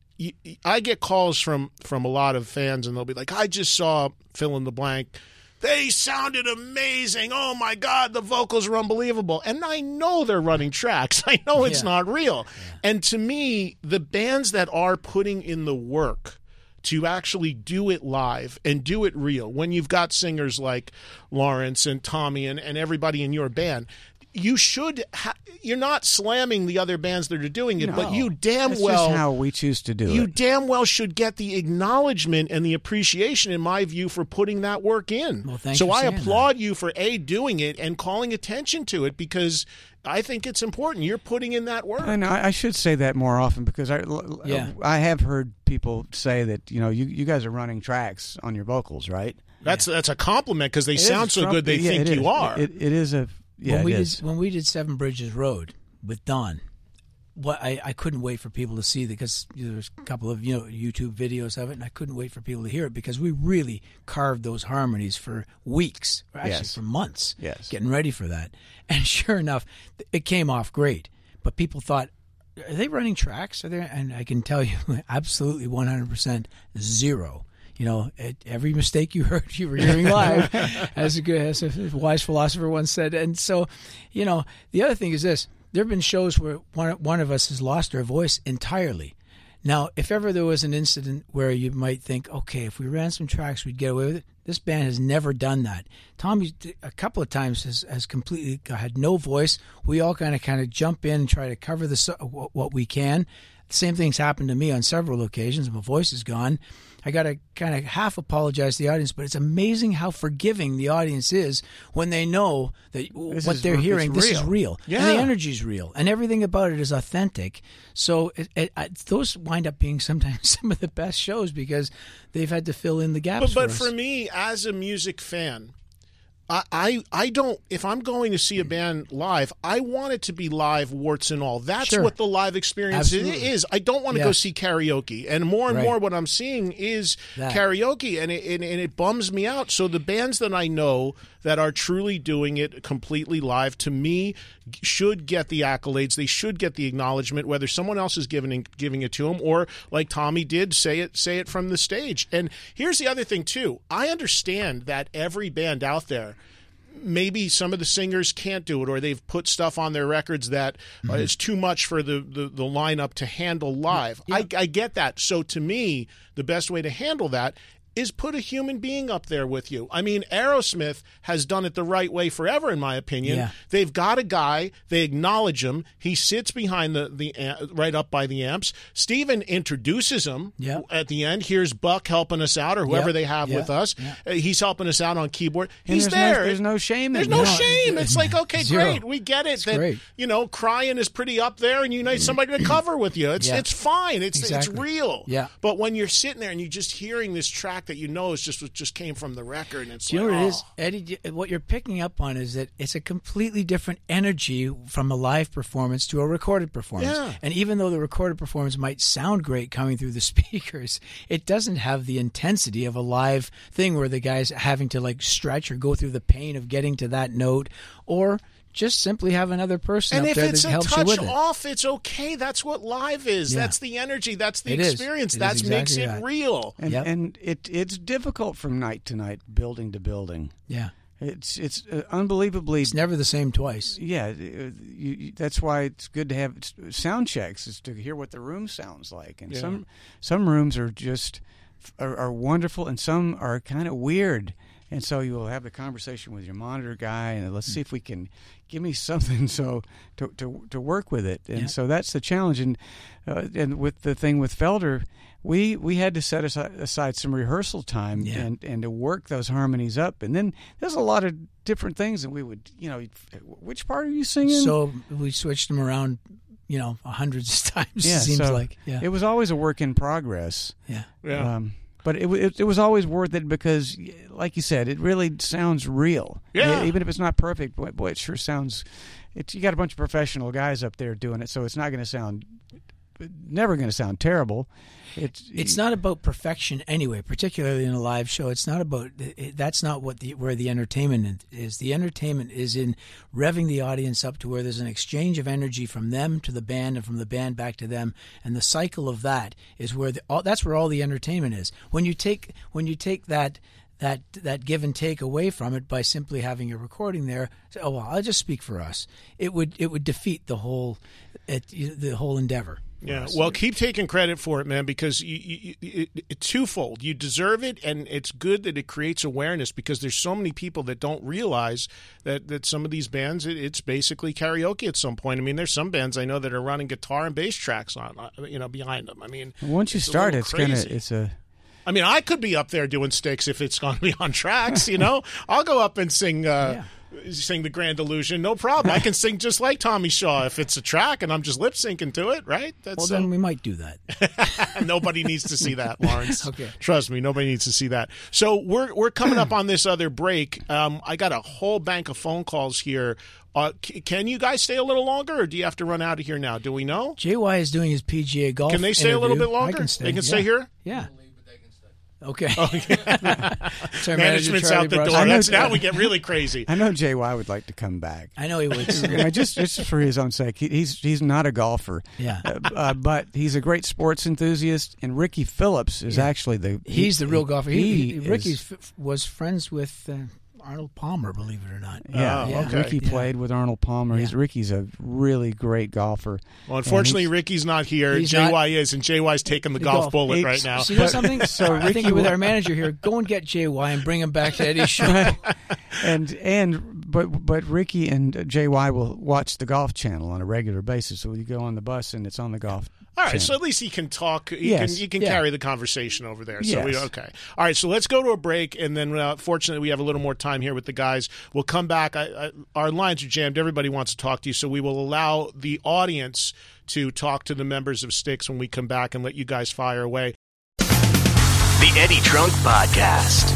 I get calls from, from a lot of fans, and they'll be like, I just saw fill in the blank. They sounded amazing. Oh, my God, the vocals are unbelievable. And I know they're running tracks. I know it's yeah. not real. Yeah. And to me, the bands that are putting in the work to actually do it live and do it real, when you've got singers like Lawrence and Tommy and, and everybody in your band, you should ha- you're not slamming the other bands that are doing it, no, but you damn that's well just how we choose to do you it. You damn well should get the acknowledgement and the appreciation, in my view, for putting that work in. Well, thanks so for I saying applaud that. you for A, doing it and calling attention to it, because I think it's important. You're putting in that work. And I, I should say that more often, because I, yeah. I have heard people say that, you know, you, you guys are running tracks on your vocals, right? That's yeah. that's a compliment, because they it sound so Trump, good they yeah, think you is. are. It, it is a yeah. When we it did is. when we did Seven Bridges Road with Don, what I, I couldn't wait for people to see it, because you know, there's a couple of you know YouTube videos of it, and I couldn't wait for people to hear it, because we really carved those harmonies for weeks, or actually yes. for months, yes. getting ready for that. And sure enough, it came off great. But people thought, are they running tracks? Are they? And I can tell you, absolutely one hundred percent zero. You know, every mistake you heard, you were hearing live, as a good, as a wise philosopher once said. And so, you know, the other thing is this: there have been shows where one one of us has lost our voice entirely, Now, if ever there was an incident where you might think, okay, if we ran some tracks, we'd get away with it, this band has never done that. Tommy, a couple of times, has, has completely had no voice. We all kind of kind of jump in and try to cover the what we can. The same thing's happened to me on several occasions. My voice is gone. I got to kind of half apologize to the audience, but it's amazing how forgiving the audience is when they know that this what is, they're hearing, this real. is real. Yeah. And the energy is real. And everything about it is authentic. So it, it, it, those wind up being sometimes some of the best shows because they've had to fill in the gaps But, but for us. for me, as a music fan, I, I I don't, if I'm going to see a band live, I want it to be live, warts and all. That's Sure. what the live experience Absolutely. is. I don't want to go Yes. see karaoke. And more and Right. more what I'm seeing is That. karaoke, and it, and, and it bums me out. So the bands that I know that are truly doing it completely live, to me, should get the accolades. They should get the acknowledgement, whether someone else is giving giving it to them or, like Tommy did, say it say it from the stage. And here's the other thing, too. I understand that every band out there, maybe some of the singers can't do it, or they've put stuff on their records that mm-hmm. uh, is too much for the, the, the lineup to handle live. Yeah. I, I get that. So to me, the best way to handle that is put a human being up there with you. I mean, Aerosmith has done it the right way forever, in my opinion. Yeah. They've got a guy, they acknowledge him, he sits behind the, the uh, right up by the amps. Steven introduces him yep. at the end. Here's Buck helping us out, or whoever yep. they have yep. with us. Yep. Uh, he's helping us out on keyboard. And He's there's there. No, there's no shame. There's in no that. shame. It's like, okay, Zero. great, we get it. It's that great. You know, crying is pretty up there, and you need somebody to cover with you. It's Yeah. it's fine. It's Exactly. it's real. Yeah. But when you're sitting there and you're just hearing this track that you know is just just came from the record, and it's Do you like, know what oh. it is, Eddie? What you're picking up on is that it's a completely different energy from a live performance to a recorded performance. Yeah. And even though the recorded performance might sound great coming through the speakers, it doesn't have the intensity of a live thing where the guy's having to like stretch or go through the pain of getting to that note, or just simply have another person And up if there it's that a helps you touch with it. off, it's okay. That's what live is. Yeah. That's the energy. That's the It is. experience. It That is makes exactly it that. real. And, Yep. and it it's difficult from night to night, building to building. Yeah. It's it's uh, unbelievably. It's never the same twice. Yeah, uh, you, you, that's why it's good to have sound checks, is to hear what the room sounds like. And Yeah. some some rooms are just are, are wonderful, and some are kind of weird. And so you will have the conversation with your monitor guy, and let's see if we can give me something so to to, to work with it. And Yeah. so that's the challenge. And uh, and with the thing with Felder, we we had to set aside, aside some rehearsal time Yeah. and, and to work those harmonies up. And then there's a lot of different things that we would, you know, which part are you singing? So we switched them around, you know, hundreds of times, yeah, it seems so like. Yeah. it was always a work in progress. yeah. Yeah. Um, but it, it it was always worth it because, like you said, it really sounds real. Yeah. Even if it's not perfect, boy, boy it sure sounds. It's you got a bunch of professional guys up there doing it, so it's not going to sound, never going to sound terrible. It's It's not about perfection anyway, particularly in a live show. It's not about it, that's not what the where the entertainment is. The entertainment is in revving the audience up to where there's an exchange of energy from them to the band and from the band back to them, and the cycle of that is where the, all, that's where all the entertainment is. When you take when you take that that that give and take away from it by simply having a recording there, say, oh well, I'll just speak for us. It would it would defeat the whole it, the whole endeavor. Yeah, well, keep taking credit for it, man, because you, you, you, it, it's twofold. You deserve it, and it's good that it creates awareness because there's so many people that don't realize that, that some of these bands, it, it's basically karaoke at some point. I mean, there's some bands I know that are running guitar and bass tracks on, you know, behind them. I mean, once you it's a start, little it's gonna crazy. it's a. I mean, I could be up there doing sticks if it's going to be on tracks, you know? I'll go up and sing uh, sing The Grand Illusion, no problem. I can sing just like Tommy Shaw if it's a track and I'm just lip-syncing to it, right? That's, Well, then uh, we might do that. nobody needs to see that, Lawrence. Okay. Trust me, nobody needs to see that. So we're we're coming up on this other break. Um, I got a whole bank of phone calls here. Uh, c- can you guys stay a little longer, or do you have to run out of here now? Do we know? J Y is doing his P G A golf. Can they stay a little interview. bit longer? I can stay. They can yeah. stay here? Yeah. Okay. Okay. It's our manager, Management's Charlie out the Brusco. door. I know- That's, now we get really crazy. I know J Y would like to come back. I know he would. You know, just just for his own sake. He, he's he's not a golfer. Yeah. Uh, uh, but he's a great sports enthusiast, and Ricky Phillips is Yeah. actually the He's the real golfer. He, he, is- Ricky f- was friends with uh, Arnold Palmer, believe it or not. Yeah, oh, yeah. okay. Ricky Yeah. played with Arnold Palmer. Yeah. He's Ricky's a really great golfer. Well, unfortunately, he's- Ricky's not here. He's J Y not- is, and J Y's taking the, The golf, golf. bullet He- right now. See, there's something. So I think Ricky with wa- our manager here, go and get J Y and bring him back to Eddie's show. and and but but Ricky and J Y will watch the Golf Channel on a regular basis. So you go on the bus and it's on the golf. All right, channel. so at least he can talk. He Yes. can, he can Yeah. carry the conversation over there. So we, Yes. okay. All right, so let's go to a break, and then uh, fortunately we have a little more time here with the guys. We'll come back. I, I, our lines are jammed. Everybody wants to talk to you, so we will allow the audience to talk to the members of Styx when we come back and let you guys fire away. The Eddie Trunk Podcast.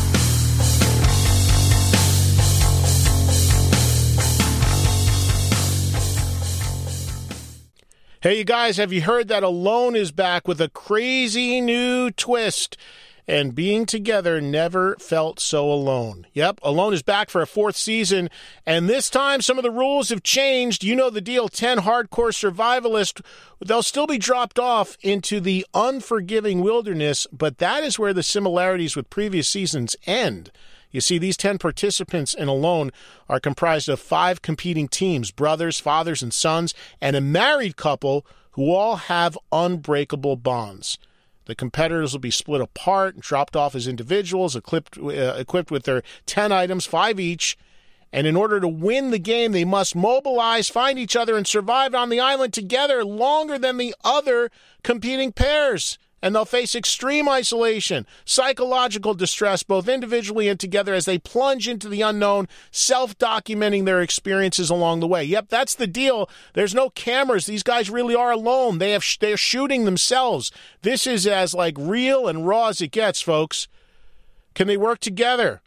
Hey, you guys, have you heard that Alone is back with a crazy new twist? And being together never felt so alone. Yep, Alone is back for a fourth season, and this time some of the rules have changed. You know the deal, ten hardcore survivalists, they'll still be dropped off into the unforgiving wilderness, but that is where the similarities with previous seasons end. You see, these ten participants in Alone are comprised of five competing teams, brothers, fathers, and sons, and a married couple who all have unbreakable bonds. The competitors will be split apart and dropped off as individuals, equipped, uh, equipped with their ten items, five each. And in order to win the game, they must mobilize, find each other, and survive on the island together longer than the other competing pairs. And they'll face extreme isolation, psychological distress, both individually and together, as they plunge into the unknown, self-documenting their experiences along the way. Yep, that's the deal. There's no cameras. These guys really are alone. They have they're shooting themselves. This is as like real and raw as it gets, folks. Can they work together?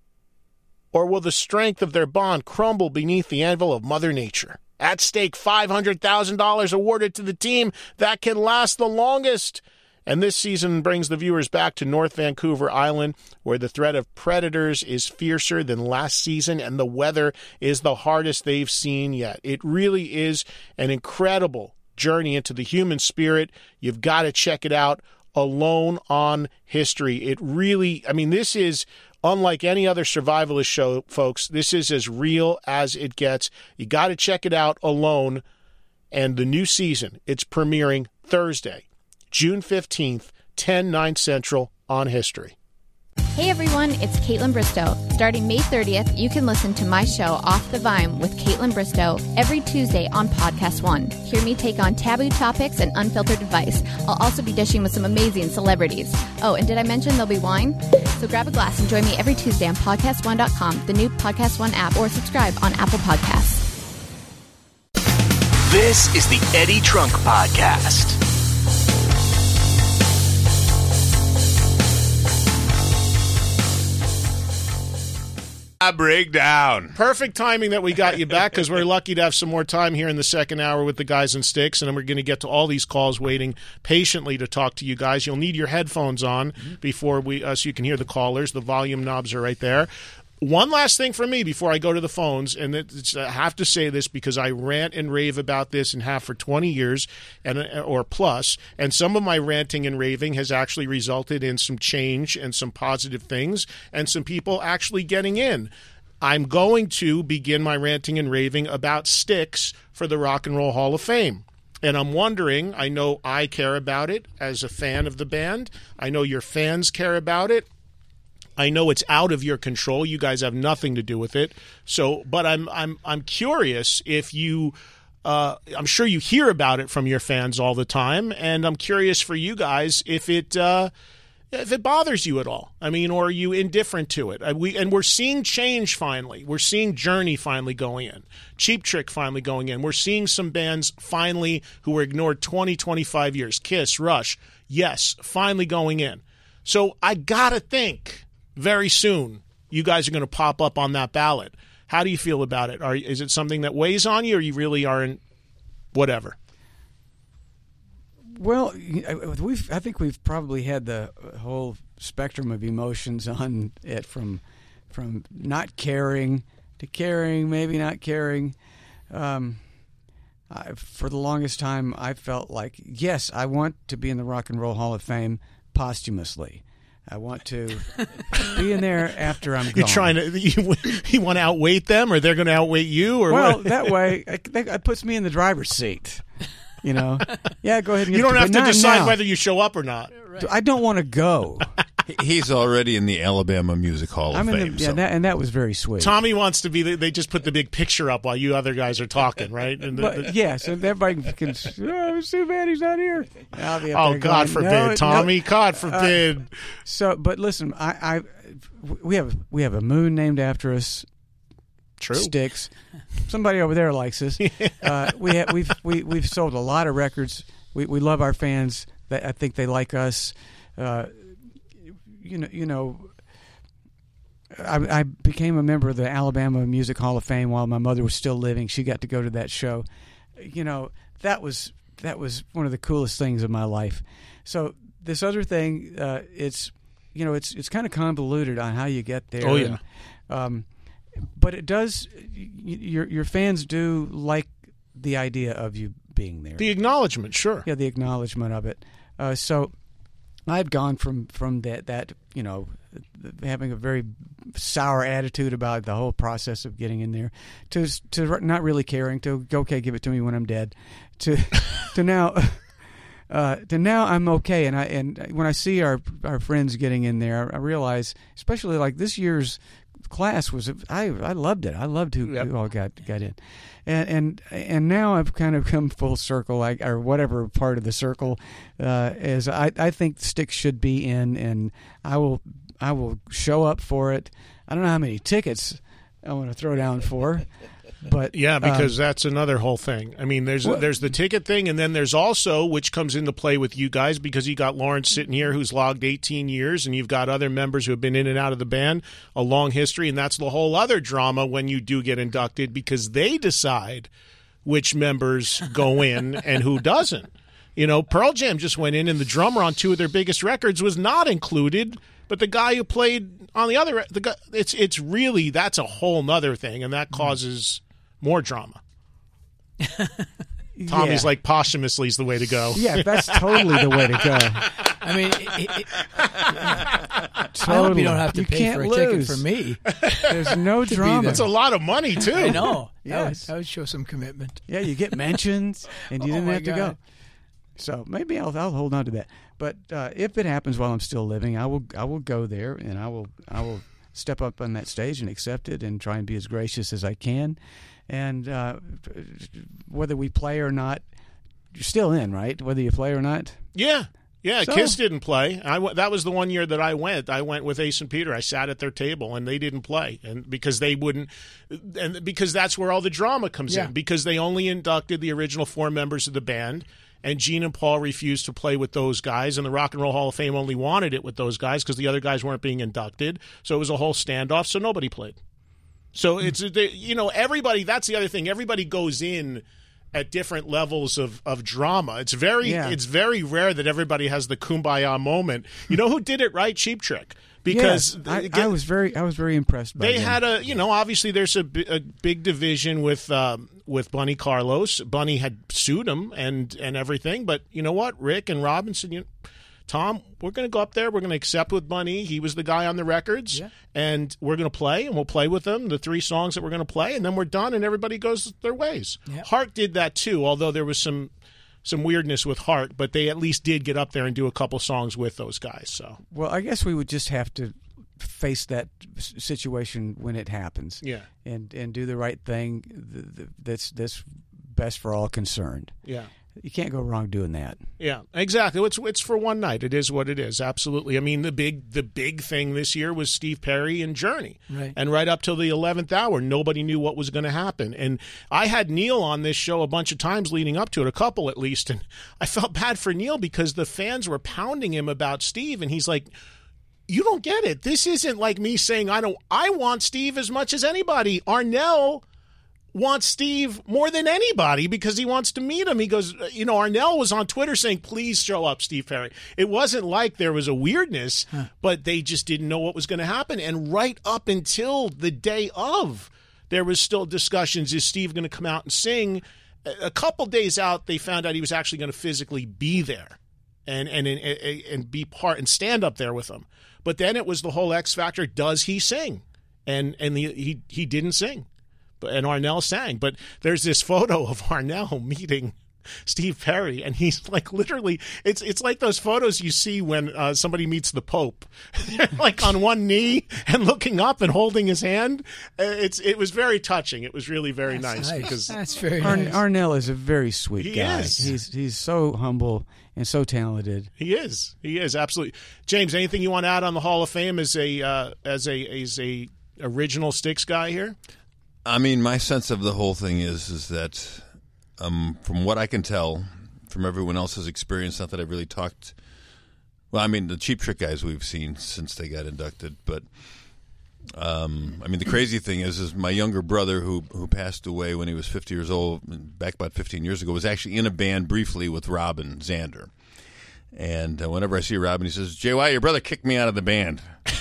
Or will the strength of their bond crumble beneath the anvil of Mother Nature? At stake, five hundred thousand dollars awarded to the team that can last the longest. And this season brings the viewers back to North Vancouver Island, where the threat of predators is fiercer than last season and the weather is the hardest they've seen yet. It really is an incredible journey into the human spirit. You've got to check it out. Alone on History. It really, I mean, this is unlike any other survivalist show, folks. This is as real as it gets. You got to check it out. Alone. And the new season, it's premiering Thursday, June fifteenth, ten, nine Central on History. Hey everyone, it's Caitlin Bristow. Starting May thirtieth, you can listen to my show Off the Vine with Caitlin Bristow every Tuesday on Podcast One. Hear me take on taboo topics and unfiltered advice. I'll also be dishing with some amazing celebrities. Oh, and did I mention there'll be wine? So grab a glass and join me every Tuesday on podcast one dot com, the new Podcast One app, or subscribe on Apple Podcasts. This is the Eddie Trunk Podcast. A breakdown. Perfect timing that we got you back, because we're lucky to have some more time here in the second hour with the guys in Styx, and then we're going to get to all these calls waiting patiently to talk to you guys. You'll need your headphones on before we, uh, so you can hear the callers. The volume knobs are right there. One last thing for me before I go to the phones, and it's, I have to say this because I rant and rave about this and have for twenty years and or plus, and some of my ranting and raving has actually resulted in some change and some positive things and some people actually getting in. I'm going to begin my ranting and raving about Styx for the Rock and Roll Hall of Fame. And I'm wondering, I know I care about it as a fan of the band. I know your fans care about it. I know it's out of your control. You guys have nothing to do with it. So, but I'm I'm I'm curious if you uh, I'm sure you hear about it from your fans all the time, and I'm curious for you guys if it uh, if it bothers you at all. I mean, or are you indifferent to it? Uh, we and we're seeing change finally. We're seeing Journey finally going in. Cheap Trick finally going in. We're seeing some bands finally who were ignored twenty, twenty-five years. Kiss, Rush, yes, finally going in. So I gotta think very soon you guys are going to pop up on that ballot. How do you feel about it? Are, is it something that weighs on you, or you really aren't whatever? Well, we've I think we've probably had the whole spectrum of emotions on it, from from not caring to caring, maybe not caring. Um, I, for the longest time, I felt like, yes, I want to be in the Rock and Roll Hall of Fame posthumously. I want to be in there after I'm gone. You're trying to you, you want to outweight them, or they're going to outweight you, or well, what? That way it, it puts me in the driver's seat. You know, yeah, go ahead. And you don't have to decide now. whether you show up or not. Right. I don't want to go. He's already in the Alabama Music Hall I'm of in Fame. The, yeah, so. that, and that was very sweet. Tommy wants to be. The, they just put the big picture up while you other guys are talking, right? And the, but, the, yeah, so everybody can. Oh, it's too bad he's not here. I'll be up oh, there God going, forbid, no, Tommy! No. God forbid. Uh, so, but listen, I, I, we have we have a moon named after us. True. Sticks. Somebody over there likes us. uh, we have we've we, we've sold a lot of records. We we love our fans. That I think they like us. Uh, you know, you know. I, I became a member of the Alabama Music Hall of Fame while my mother was still living. She got to go to that show. You know, that was that was one of the coolest things of my life. So this other thing, uh, it's you know, it's it's kind of convoluted on how you get there. Oh yeah. And, um, but it does. Your your fans do like the idea of you being there. The acknowledgement, sure. Yeah, the acknowledgement of it. Uh, so I'd gone from from that that you know having a very sour attitude about the whole process of getting in there to to not really caring, to okay, give it to me when I'm dead, to to now uh, to now I'm okay. And I and when I see our our friends getting in there, I realize, especially like this year's class was I I loved it. I loved who, yep. who all got got in, and and and now I've kind of come full circle, like or whatever part of the circle, uh, is I I think Styx should be in, and I will I will show up for it. I don't know how many tickets I want to throw down for. But yeah, because um, that's another whole thing. I mean, there's well, there's the ticket thing, and then there's also, which comes into play with you guys, because you got Lawrence sitting here who's logged eighteen years, and you've got other members who have been in and out of the band, a long history, and that's the whole other drama when you do get inducted, because they decide which members go in and who doesn't. You know, Pearl Jam just went in, and the drummer on two of their biggest records was not included, but the guy who played on the other, the guy, it's it's really, that's a whole nother thing, and that causes more drama. Tommy's yeah. like posthumously is the way to go. Yeah, that's totally the way to go. I mean, it, it, totally. I hope you don't have to you pay can't for a lose. ticket for me. There's no drama. That's a lot of money too. I know. Yes, that would, that would show some commitment. Yeah, you get mentions, and you Oh didn't my have to God. go. So maybe I'll I'll hold on to that. But uh, if it happens while I'm still living, I will I will go there, and I will I will step up on that stage and accept it, and try and be as gracious as I can. And uh, whether we play or not, you're still in, right? Whether you play or not. Yeah. Yeah, So- Kiss didn't play. I w- that was the one year that I went. I went with Ace and Peter. I sat at their table, and they didn't play, and because they wouldn't, and because that's where all the drama comes Yeah. in. Because they only inducted the original four members of the band, and Gene and Paul refused to play with those guys, and the Rock and Roll Hall of Fame only wanted it with those guys because the other guys weren't being inducted. So it was a whole standoff. So nobody played. So it's you know everybody. That's the other thing. Everybody goes in at different levels of, of drama. It's very Yeah. it's very rare that everybody has the kumbaya moment. You know who did it right? Cheap Trick. Because Yes, I, again, I was very I was very impressed by they them. had a you know obviously there's a, bi- a big division with um, with Bunny Carlos. Bunny had sued him and and everything, but you know what? Rick and Robinson, you Tom, we're going to go up there. We're going to accept with Bunny. He was the guy on the records, Yeah. and we're going to play, and we'll play with them, the three songs that we're going to play, and then we're done, and everybody goes their ways. Yeah. Hart did that too, although there was some some weirdness with Hart, but they at least did get up there and do a couple songs with those guys. So Well, I guess we would just have to face that s- situation when it happens. yeah, And and do the right thing th- th- that's that's best for all concerned. yeah. You can't go wrong doing that. Yeah, exactly. It's it's for one night. It is what it is. Absolutely. I mean, the big the big thing this year was Steve Perry and Journey, Right. and right up till the eleventh hour, nobody knew what was going to happen. And I had Neil on this show a bunch of times leading up to it, a couple at least, and I felt bad for Neil because the fans were pounding him about Steve, and he's like, "You don't get it. This isn't like me saying I don't. I want Steve as much as anybody. Arnell wants Steve more than anybody because he wants to meet him." He goes, you know, Arnell was on Twitter saying, "Please show up, Steve Perry." It wasn't like there was a weirdness, huh. but they just didn't know what was going to happen. And right up until the day of, there was still discussions, is Steve going to come out and sing? A couple days out, they found out he was actually going to physically be there. and and and, and be part and stand up there with them. But then it was the whole X factor. Does he sing? And and the, he he didn't sing, but and Arnell sang. But there's this photo of Arnell meeting Steve Perry, and he's like literally, it's it's like those photos you see when uh, somebody meets the Pope. They're like on one knee and looking up and holding his hand. It's it was very touching. It was really very That's nice, nice. because That's very Ar- nice. Arnell is a very sweet He guy. is. He's he's so humble and so talented. he is he is absolutely. James, anything you want to add on the Hall of Fame as a uh, as a as a original Styx guy here? I mean, my sense of the whole thing is is that, um, from what I can tell, from everyone else's experience, not that I've really talked. Well, I mean, the Cheap Trick guys we've seen since they got inducted, but um, I mean, the crazy thing is, is my younger brother, who who passed away when he was fifty years old, back about fifteen years ago, was actually in a band briefly with Robin Zander. And uh, whenever I see Robin, he says, "J Y, your brother kicked me out of the band.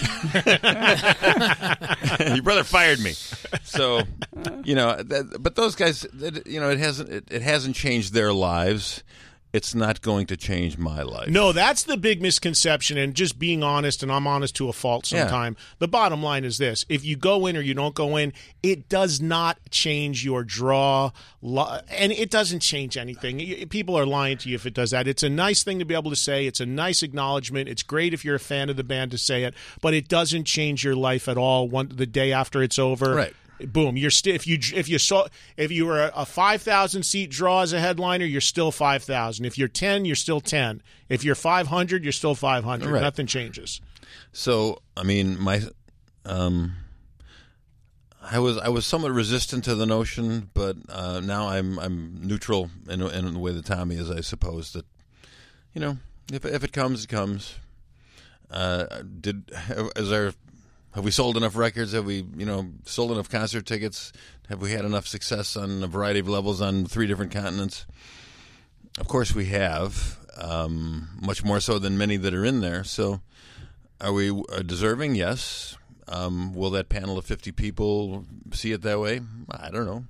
Your brother fired me." So, you know, that, but those guys, that, you know, it hasn't it, it hasn't changed their lives. It's not going to change my life. No, that's the big misconception, and just being honest, and I'm honest to a fault sometime. Yeah. The bottom line is this: if you go in or you don't go in, it does not change your draw, and it doesn't change anything. People are lying to you if it does that. It's a nice thing to be able to say. It's a nice acknowledgement. It's great if you're a fan of the band to say it, but it doesn't change your life at all one, the day after it's over. Right. Boom! You're still if you if you saw if you were a five thousand seat draw as a headliner, you're still five thousand. If you're ten, you're still ten. If you're five hundred, you're still five hundred. Right. Nothing changes. So I mean, my um, I was I was somewhat resistant to the notion, but uh, now I'm I'm neutral in, in the way that Tommy is. I suppose that, you know, if if it comes, it comes. Uh, did is there? Have we sold enough records? Have we, you know, sold enough concert tickets? Have we had enough success on a variety of levels on three different continents? Of course we have, um, much more so than many that are in there. So are we uh, deserving? Yes. Um, will that panel of fifty people see it that way? I don't know.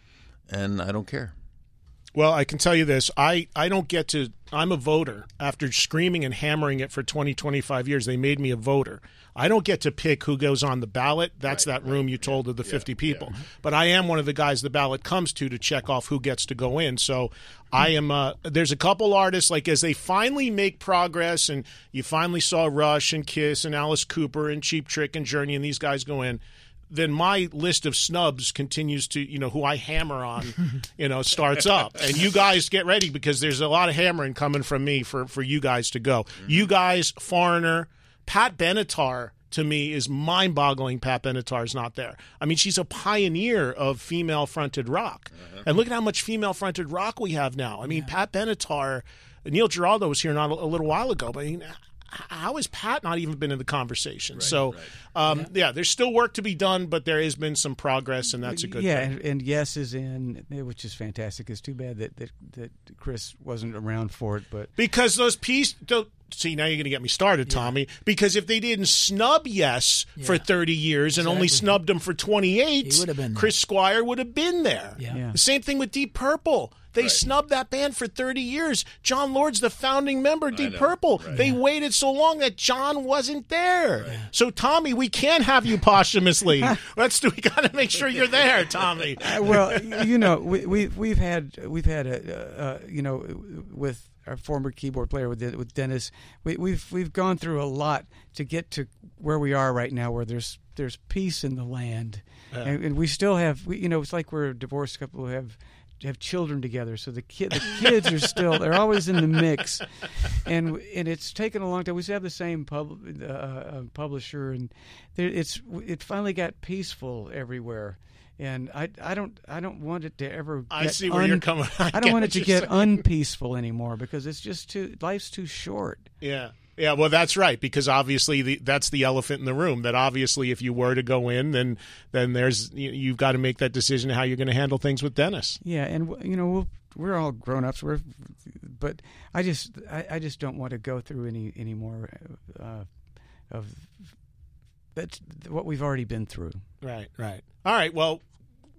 And I don't care. Well, I can tell you this. I, I don't get to – I'm a voter. After screaming and hammering it for twenty, twenty-five years, they made me a voter. I don't get to pick who goes on the ballot. That's right, that room right, you told yeah, of the fifty yeah, people. Yeah. But I am one of the guys the ballot comes to to check off who gets to go in. So I am uh, – there's a couple artists, like as they finally make progress, and you finally saw Rush and Kiss and Alice Cooper and Cheap Trick and Journey and these guys go in, then my list of snubs continues to, you know, who I hammer on, you know, starts up. And you guys get ready, because there's a lot of hammering coming from me for, for you guys to go. Mm-hmm. You guys, Foreigner, Pat Benatar, to me, is mind-boggling. Pat Benatar's not there. I mean, she's a pioneer of female-fronted rock. Uh-huh. And look at how much female-fronted rock we have now. I mean, yeah. Pat Benatar, Neil Giraldo was here not a, a little while ago, but I mean, how has Pat not even been in the conversation? Right, so, right. Um, yeah. yeah, there's still work to be done, but there has been some progress, and that's a good yeah, thing. Yeah, and, and Yes is in, which is fantastic. It's too bad that, that, that Chris wasn't around for it. But because those pieces – see, now you're going to get me started, Tommy, yeah. because if they didn't snub Yes yeah. for thirty years exactly. and only snubbed him for twenty-eight, Chris Squire would have been there. Yeah. Yeah. The same thing with Deep Purple. They right. snubbed that band for thirty years. John Lord's the founding member of Deep Purple. Right. They yeah. waited so long that John wasn't there. Right. So, Tommy, we can't have you posthumously. Let's do. We got to make sure you're there, Tommy. Uh, well, you know, we, we we've had we've had a uh, you know with our former keyboard player with with Dennis, we, we've we've gone through a lot to get to where we are right now, where there's there's peace in the land, yeah. and, and we still have. We, you know, it's like we're a divorced couple who have. have children together, so the kid the kids are still they're always in the mix, and and it's taken a long time. We still have the same pub, uh, uh, publisher, and there, it's it finally got peaceful everywhere. And I, I don't I don't want it to ever. Get I see where un, you're coming. I, I don't want it to get saying. unpeaceful anymore, because it's just too life's too short. Yeah. Yeah, well, that's right, because obviously the, that's the elephant in the room, that obviously if you were to go in, then then there's you, you've got to make that decision how you're going to handle things with Dennis. Yeah, and you know we'll, we're all grown-ups, we're, but I just I, I just don't want to go through any, any more uh, of that's what we've already been through. Right, right. All right, well,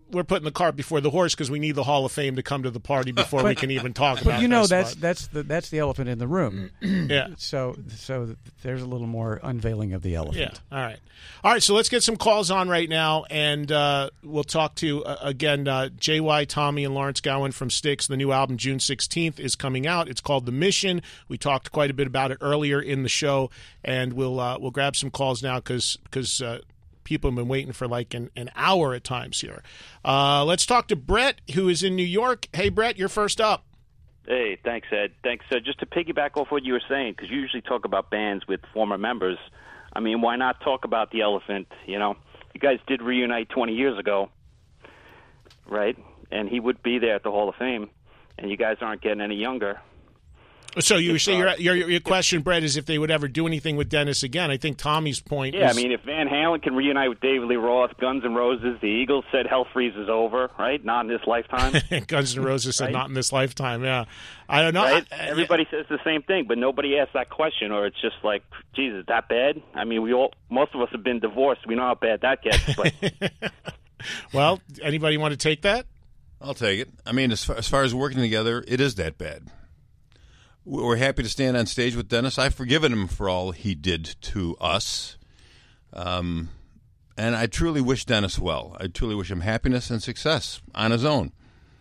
we're putting the cart before the horse because we need the Hall of Fame to come to the party before but, we can even talk but about. But you know this, that's but. that's the that's the elephant in the room. Yeah. So so there's a little more unveiling of the elephant. Yeah. All right. All right. So let's get some calls on right now, and uh, we'll talk to uh, again uh, J Y, Tommy, and Lawrence Gowan from Styx. The new album June sixteenth is coming out. It's called The Mission. We talked quite a bit about it earlier in the show, and we'll uh, we'll grab some calls now because because. Uh, People have been waiting for like an, an hour at times here. Uh, let's talk to Brett, who is in New York. Hey, Brett, you're first up. Hey, thanks, Ed. Thanks. Uh, just to piggyback off what you were saying, because you usually talk about bands with former members. I mean, why not talk about the Elephant? You know, you guys did reunite twenty years ago, right? And he would be there at the Hall of Fame, and you guys aren't getting any younger. So you say your, your your question, Brett, is if they would ever do anything with Dennis again. I think Tommy's point Yeah, is... I mean, if Van Halen can reunite with David Lee Roth, Guns N' Roses, the Eagles said Hell Freezes over, right? Not in this lifetime. Guns N' Roses said right? not in this lifetime, yeah. I don't know. Right? I, I, Everybody says the same thing, but nobody asks that question, or it's just like, geez, is that bad? I mean, we all, most of us have been divorced. We know how bad that gets. But... Well, anybody want to take that? I'll take it. I mean, as far, as far as working together, it is that bad. We're happy to stand on stage with Dennis. I've forgiven him for all he did to us. Um, and I truly wish Dennis well. I truly wish him happiness and success on his own.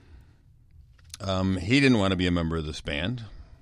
Um, he didn't want to be a member of this band,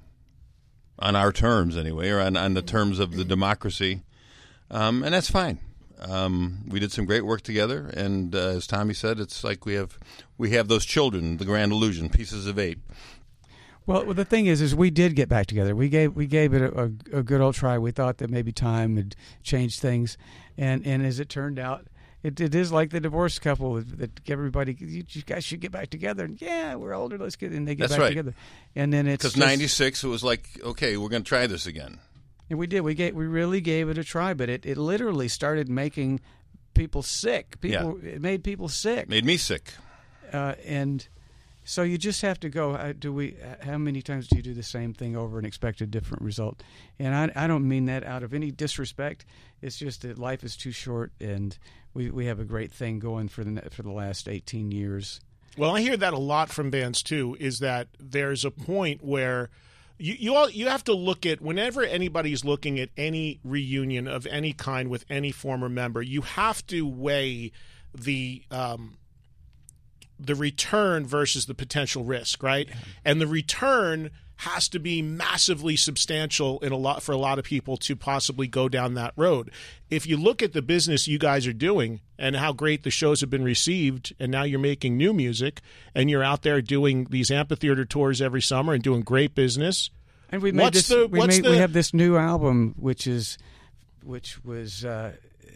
on our terms anyway, or on, on the terms of the democracy. Um, and that's fine. Um, we did some great work together, and uh, as Tommy said, it's like we have we have those children, the Grand Illusion, Pieces of Eight. Well, the thing is, is we did get back together. We gave we gave it a, a, a good old try. We thought that maybe time would change things, and, and as it turned out, it, it is like the divorced couple that everybody, you, you guys should get back together. And yeah, we're older, let's get, and they get That's back right. together. And then it's because ninety-six, it was like, okay, we're going to try this again. And we did. We gave, we really gave it a try, but it, it literally started making people sick. People, yeah. It made people sick. Made me sick. Uh, and. So you just have to go. Uh, do we? How many times do you do the same thing over and expect a different result? And I, I don't mean that out of any disrespect. It's just that life is too short, and we, we have a great thing going for the for the last eighteen years. Well, I hear that a lot from bands too. Is that there's a point where you you all you have to look at whenever anybody's looking at any reunion of any kind with any former member, you have to weigh the. Um, the return versus the potential risk, right? Yeah. And the return has to be massively substantial in a lot for a lot of people to possibly go down that road. If you look at the business you guys are doing and how great the shows have been received, and now you're making new music and you're out there doing these amphitheater tours every summer and doing great business. And we made this. The, we, made, the, we have this new album, which is, which was, uh,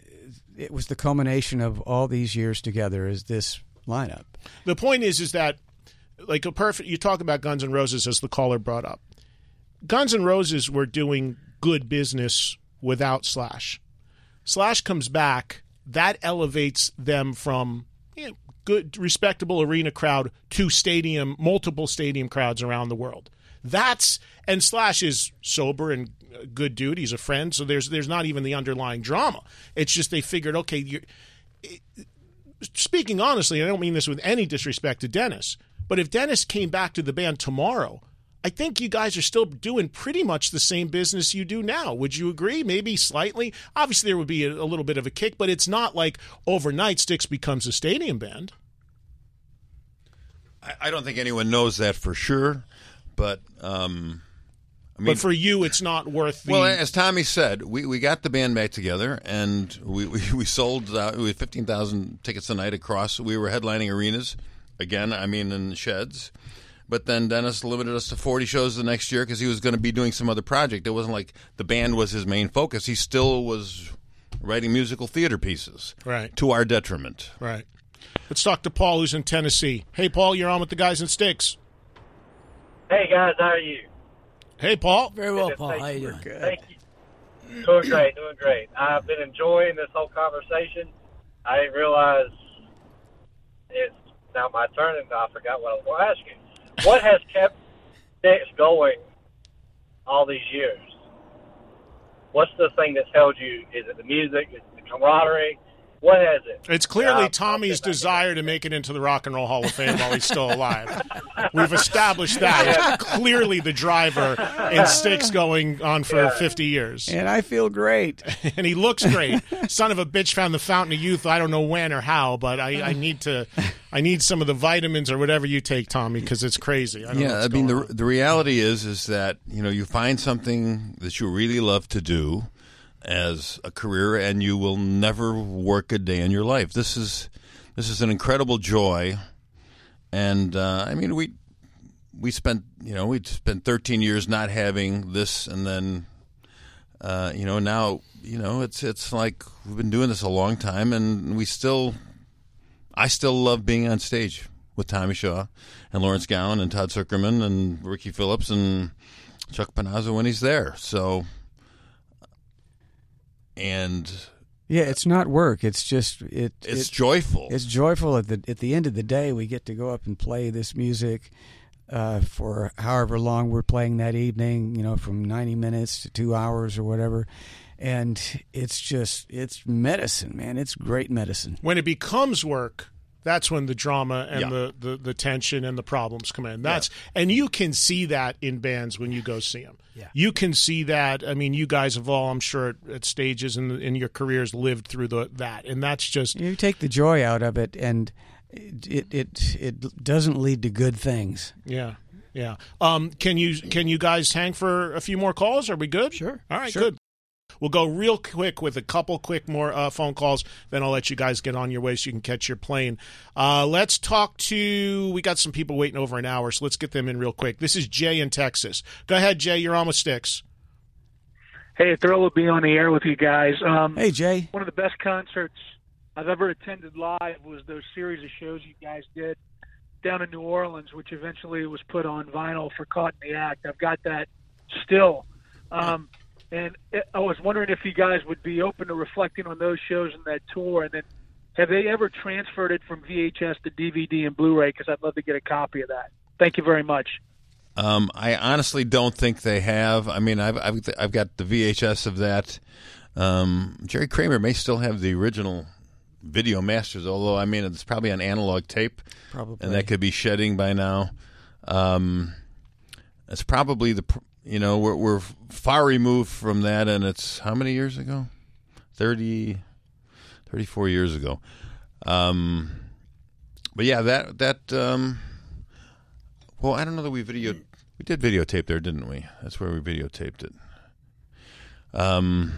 it was the culmination of all these years together. Is this lineup? The point is, is that like a perfect. You talk about Guns N' Roses as the caller brought up. Guns N' Roses were doing good business without Slash. Slash comes back, that elevates them from you know, good, respectable arena crowd to stadium, multiple stadium crowds around the world. That's and Slash is sober and a good dude. He's a friend, so there's there's not even the underlying drama. It's just they figured, okay, you're. It, Speaking honestly, I don't mean this with any disrespect to Dennis, but if Dennis came back to the band tomorrow, I think you guys are still doing pretty much the same business you do now. Would you agree? Maybe slightly. Obviously, there would be a, a little bit of a kick, but it's not like overnight Styx becomes a stadium band. I, I don't think anyone knows that for sure, but... Um I mean, but for you, it's not worth the... Well, as Tommy said, we, we got the band back together, and we we, we sold uh, we had fifteen thousand tickets a night across. We were headlining arenas, again, I mean, in sheds. But then Dennis limited us to forty shows the next year because he was going to be doing some other project. It wasn't like the band was his main focus. He still was writing musical theater pieces, right? To our detriment. Right. Let's talk to Paul, who's in Tennessee. Hey, Paul, you're on with the guys in Styx. Hey, guys, how are you? Hey, Paul. Very well, Paul. How you doing? Thank you. Doing great, doing great. I've been enjoying this whole conversation. I didn't realize it's now my turn, and I forgot what I was going to ask you. What has kept Styx going all these years? What's the thing that's held you? Is it the music? Is it the camaraderie? What has it? It's clearly Uh, Tommy's desire to make it into the Rock and Roll Hall of Fame while he's still alive. We've established that. It's clearly the driver in Styx going on for Yeah. fifty years. And I feel great. And he looks great. Son of a bitch found the fountain of youth. I don't know when or how, but I, I need to. I need some of the vitamins or whatever you take, Tommy, because it's crazy. I don't know Yeah, what's I mean, going the on. the reality is is that you know you find something that you really love to do as a career, and you will never work a day in your life. This is this is an incredible joy, and uh, I mean we we spent you know we spent thirteen years not having this, and then uh, you know now you know it's it's like we've been doing this a long time, and we still I still love being on stage with Tommy Shaw and Lawrence Gowan and Todd Zuckerman and Ricky Phillips and Chuck Panazzo when he's there. So. And yeah, it's not work. It's just it. It's it, joyful. It's joyful. At the at the end of the day, we get to go up and play this music uh, for however long we're playing that evening. You know, from ninety minutes to two hours or whatever. And it's just it's medicine, man. It's great medicine. When it becomes work, that's when the drama and Yeah. the, the, the tension and the problems come in. That's and you can see that in bands when you go see them. Yeah. You can see that. I mean, you guys have all, I'm sure, at, at stages in in your careers lived through the that, and that's just You take the joy out of it, and it it it doesn't lead to good things. yeah, yeah. Um, can you can you guys hang for a few more calls? Are we good? Sure. All right, Sure. good. We'll go real quick with a couple quick more uh, phone calls. Then I'll let you guys get on your way so you can catch your plane. Uh, let's talk to – we got some people waiting over an hour, so let's get them in real quick. This is Jay in Texas. Go ahead, Jay. You're on with Styx. Hey, a thrill to be on the air with you guys. Um, Hey, Jay. One of the best concerts I've ever attended live was those series of shows you guys did down in New Orleans, which eventually was put on vinyl for Caught in the Act. I've got that still. Um, and it, I was wondering if you guys would be open to reflecting on those shows and that tour. And then have they ever transferred it from V H S to D V D and Blu-ray? Because I'd love to get a copy of that. Thank you very much. Um, I honestly don't think they have. I mean, I've I've, I've got the V H S of that. Um, Jerry Kramer may still have the original video masters, although I mean it's probably on analog tape, Probably. and that could be shedding by now. Um, it's probably the pr- you know we're we're far removed from that, and it's how many years ago? thirty, thirty-four years ago. Um, but yeah, that that. Um, Well, I don't know that we video we did videotape there, didn't we? That's where we videotaped it. Um,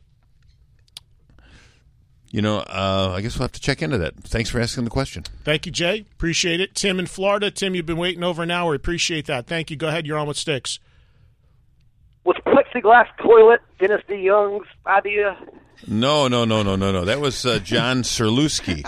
you know, uh, I guess we'll have to check into that. Thanks for asking the question. Thank you, Jay. Appreciate it. Tim in Florida. Tim, you've been waiting over an hour. Appreciate that. Thank you. Go ahead. You're on with Styx. Was plexiglass toilet Dennis DeYoung's idea? No, no, no, no, no, no. That was uh, John Serlewski.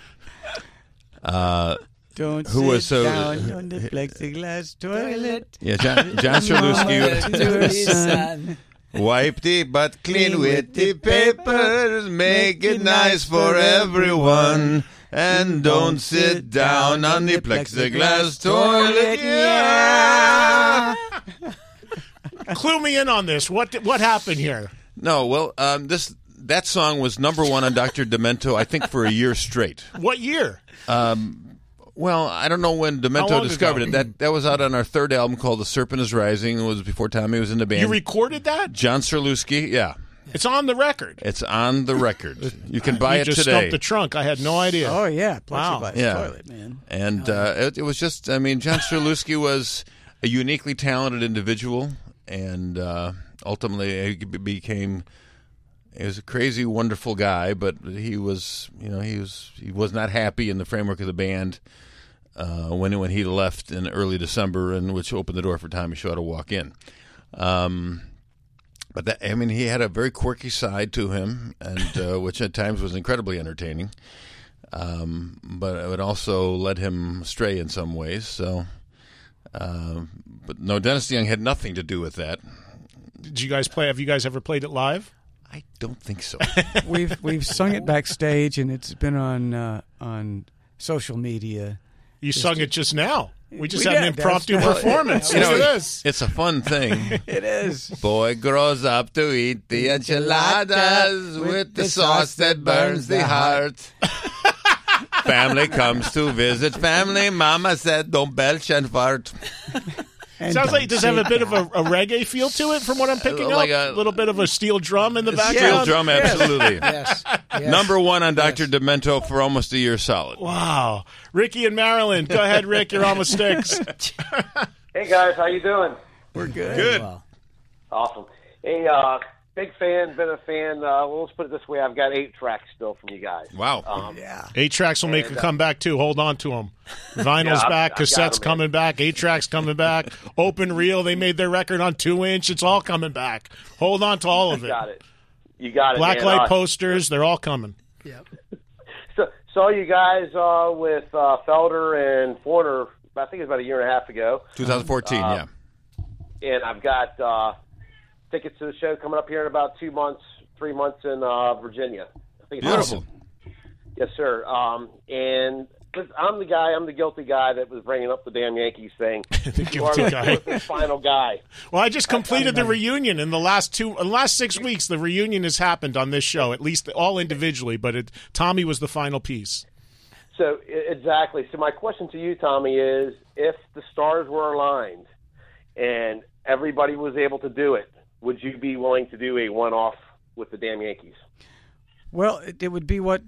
Uh, Don't who sit was uh, down on the plexiglass toilet. Yeah, John, John Serlewski. Son. Wipe the butt clean with the papers, make it nice for everyone, and don't sit down on the plexiglass toilet. Yeah. Clue me in on this. What what happened here? No, well, um, this that song was number one on Doctor Demento, I think, for a year straight. What year? Um, well, I don't know when How Demento long discovered ago? it. That that was out on our third album called The Serpent is Rising. It was before Tommy was in the band. You recorded that? John Serlewski, yeah. It's on the record. It's on the record. You can buy you it just today. stumped the trunk. I had no idea. Oh, yeah. Wow. Plexiglass Yeah. toilet, man. And uh, it, it was just, I mean, John Serlewski was a uniquely talented individual, and uh, ultimately he became, he was a crazy, wonderful guy, but he was, you know, he was he was not happy in the framework of the band uh, when when he left in early December, and which opened the door for Tommy Shaw to walk in. Um, but that, I mean, he had a very quirky side to him, and uh, which at times was incredibly entertaining. Um, but it also led him astray in some ways. So, uh, but no, Dennis DeYoung had nothing to do with that. Did you guys play? Have you guys ever played it live? I don't think so. we've we've sung it backstage, and it's been on uh, on social media. You Just- sung it just now. We just We had an did. impromptu That's- performance. You know, Look at this. it's a fun thing. It is. Boy grows up to eat the enchiladas with the sauce that burns the heart. Family comes to visit family. Mama said, don't belch and fart. And Sounds like it does have a don't bit of a, a reggae feel to it from what I'm picking Like up. a- A little bit of a steel drum in the Steel background. drum, absolutely. Yes. yes. Number one on Doctor Demento for almost a year solid. Wow. Ricky and Maryland. Go ahead, Rick. You're on with Sticks. Hey guys, how you doing? We're good. Good. Well, Awesome. Hey, uh, big fan, been a fan. Uh, well, let's put it this way: I've got eight tracks still from you guys. Wow. Um, Yeah. Eight tracks will make And, a uh, comeback, too. Hold on to them. Vinyl's Yeah, I've- back. I've got Cassette's 'em, coming back. Eight tracks coming back. Open reel. They made their record on two inch. It's all coming back. Hold on to all of You it. got it. You got it. man. Blacklight Uh, posters. They're all coming. So, saw you guys uh, with uh, Felder and Forner. I think it was about a year and a half ago. twenty fourteen, Uh, yeah. And I've got uh, tickets to the show coming up here in about two months, three months in uh, Virginia. I think it's Beautiful. Yes, sir. Um, and listen, I'm the guy. I'm the guilty guy that was bringing up the damn Yankees thing. The You are guilty the guy. the final guy. Well, I just completed the reunion in the last two, in the last six weeks. The reunion has happened on this show, at least all individually. But it, Tommy was the final piece. So i- exactly. So my question to you, Tommy, is if the stars were aligned and everybody was able to do it, would you be willing to do a one-off with the damn Yankees? Well, it, it would be what?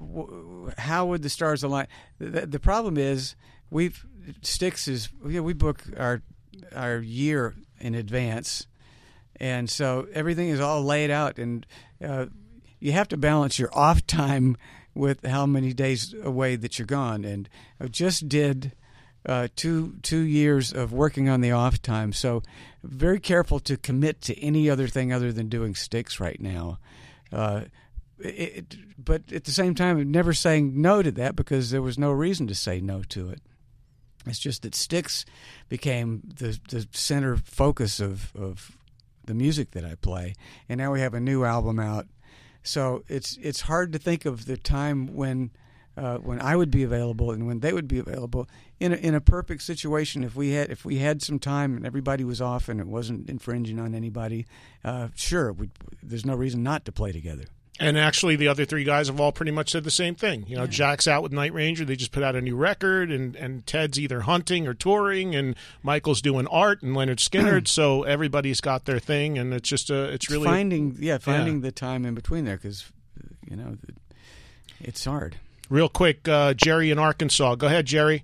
w- How would the stars align? The, the problem is, we've Styx is we, we book our our year in advance, and so everything is all laid out, and uh, you have to balance your off time with how many days away that you're gone. And I just did uh, two two years of working on the off time, so very careful to commit to any other thing other than doing Styx right now. Uh, It, but at the same time, never saying no to that because there was no reason to say no to it. It's just that Styx became the the center focus of, of the music that I play, and now we have a new album out. So it's it's hard to think of the time when uh, when I would be available and when they would be available in a, in a perfect situation. If we had if we had some time and everybody was off and it wasn't infringing on anybody, uh, sure, we'd, there's no reason not to play together. And actually, the other three guys have all pretty much said the same thing. You know, yeah. Jack's out with Night Ranger. They just put out a new record, and, and Ted's either hunting or touring, and Michael's doing art, and Leonard Skinner. So everybody's got their thing, and it's just a, it's, it's really finding, yeah, finding yeah. the time in between there because, you know, it's hard. Real quick, uh, Jerry in Arkansas. Go ahead, Jerry.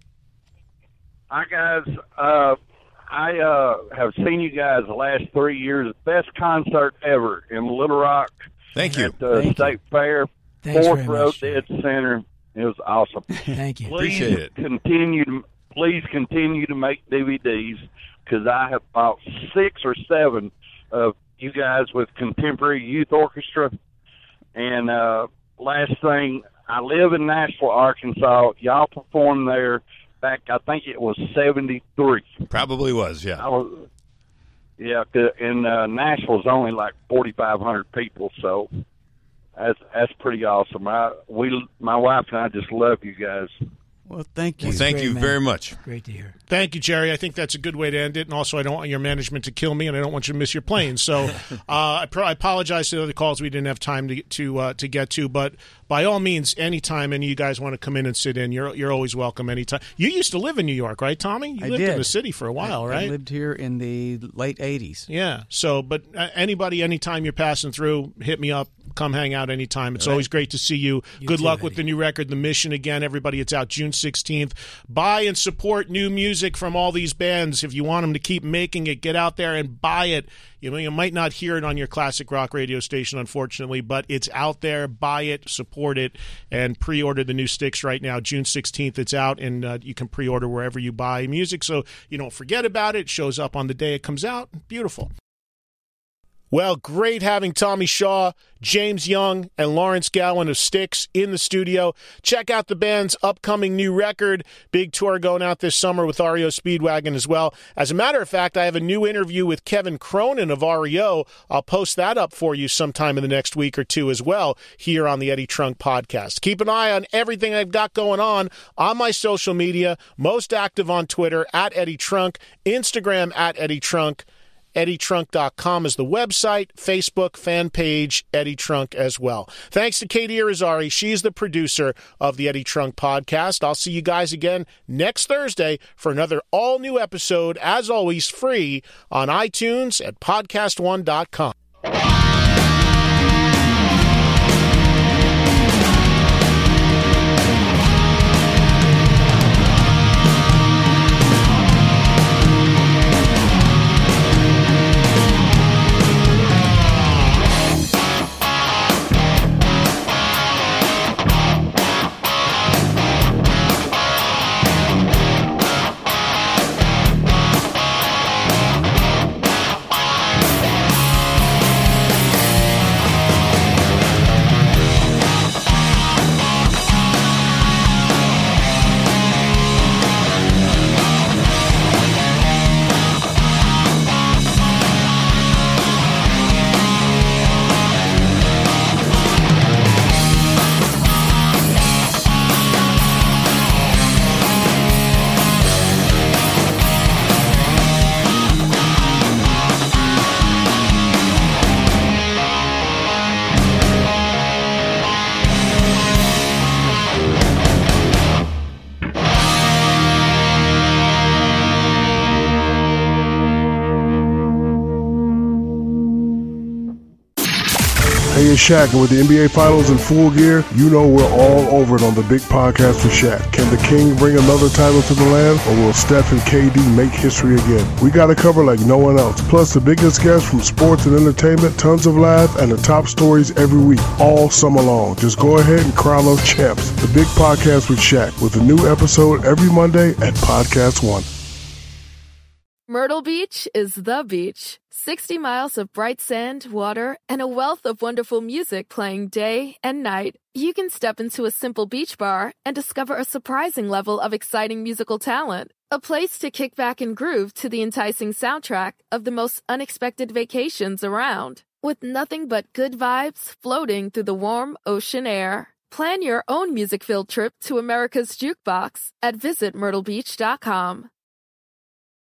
Hi guys. Uh, I uh, have seen you guys the last three years. Best concert ever in Little Rock. Thank you. At the Thank State you. Fair, Thanks fourth very row, much. dead center. It was awesome. Thank you. Please Appreciate it. Continue to, please continue to make D V Ds because I have bought six or seven of you guys with Contemporary Youth Orchestra. And uh, last thing, I live in Nashville, Arkansas. Y'all performed there back, I think it was seventy-three. Probably was, yeah. I was, yeah, and uh, Nashville's only like forty-five hundred people, so that's that's pretty awesome. I, we, my wife and I just love you guys. Well, thank you. Well, thank great, you man. very much. Great to hear. Thank you, Jerry. I think that's a good way to end it. And also, I don't want your management to kill me, and I don't want you to miss your plane. So uh, I, pro- I apologize to the other calls we didn't have time to to uh, to get to. But by all means, anytime any of you guys want to come in and sit in, you're you're always welcome anytime. You used to live in New York, right, Tommy? You I lived did. in the city for a while, I, right? I lived here in the late eighties. Yeah. So, but uh, anybody, anytime you're passing through, hit me up. Come hang out anytime. It's Right. always great to see you. You Good too, luck Eddie. with the new record, The Mission. Again, everybody, it's out June sixteenth. Buy and support new music from all these bands. If you want them to keep making it, get out there and buy it. You know, you might not hear it on your classic rock radio station, unfortunately, but it's out there. Buy it, support it, and pre-order the new Styx right now. June sixteenth, it's out, and uh, you can pre-order wherever you buy music, so you don't forget about it. It shows up on the day it comes out. Beautiful. Well, great having Tommy Shaw, James Young, and Lawrence Gowan of Styx in the studio. Check out the band's upcoming new record. Big tour going out this summer with R E O Speedwagon as well. As a matter of fact, I have a new interview with Kevin Cronin of R E O. I'll post that up for you sometime in the next week or two as well here on the Eddie Trunk Podcast. Keep an eye on everything I've got going on on my social media. Most active on Twitter, at Eddie Trunk, Instagram, at Eddie Trunk. Eddie Trunk dot com is the website, Facebook fan page, Eddie Trunk as well. Thanks to Katie Irizarry. She's the producer of the Eddie Trunk Podcast. I'll see you guys again next Thursday for another all-new episode, as always, free on iTunes at podcast one dot com. Hey, it's Shaq, and with the N B A Finals in full gear, you know we're all over it on the big podcast with Shaq. Can the King bring another title to the land, or will Steph and K D make history again? We got to cover like no one else. Plus, the biggest guests from sports and entertainment, tons of laughs, and the top stories every week, all summer long. Just go ahead and crown those champs. The Big Podcast with Shaq, with a new episode every Monday at Podcast One. Myrtle Beach is the beach. sixty miles of bright sand, water, and a wealth of wonderful music playing day and night. You can step into a simple beach bar and discover a surprising level of exciting musical talent. A place to kick back and groove to the enticing soundtrack of the most unexpected vacations around. With nothing but good vibes floating through the warm ocean air. Plan your own music-filled trip to America's Jukebox at visit myrtle beach dot com.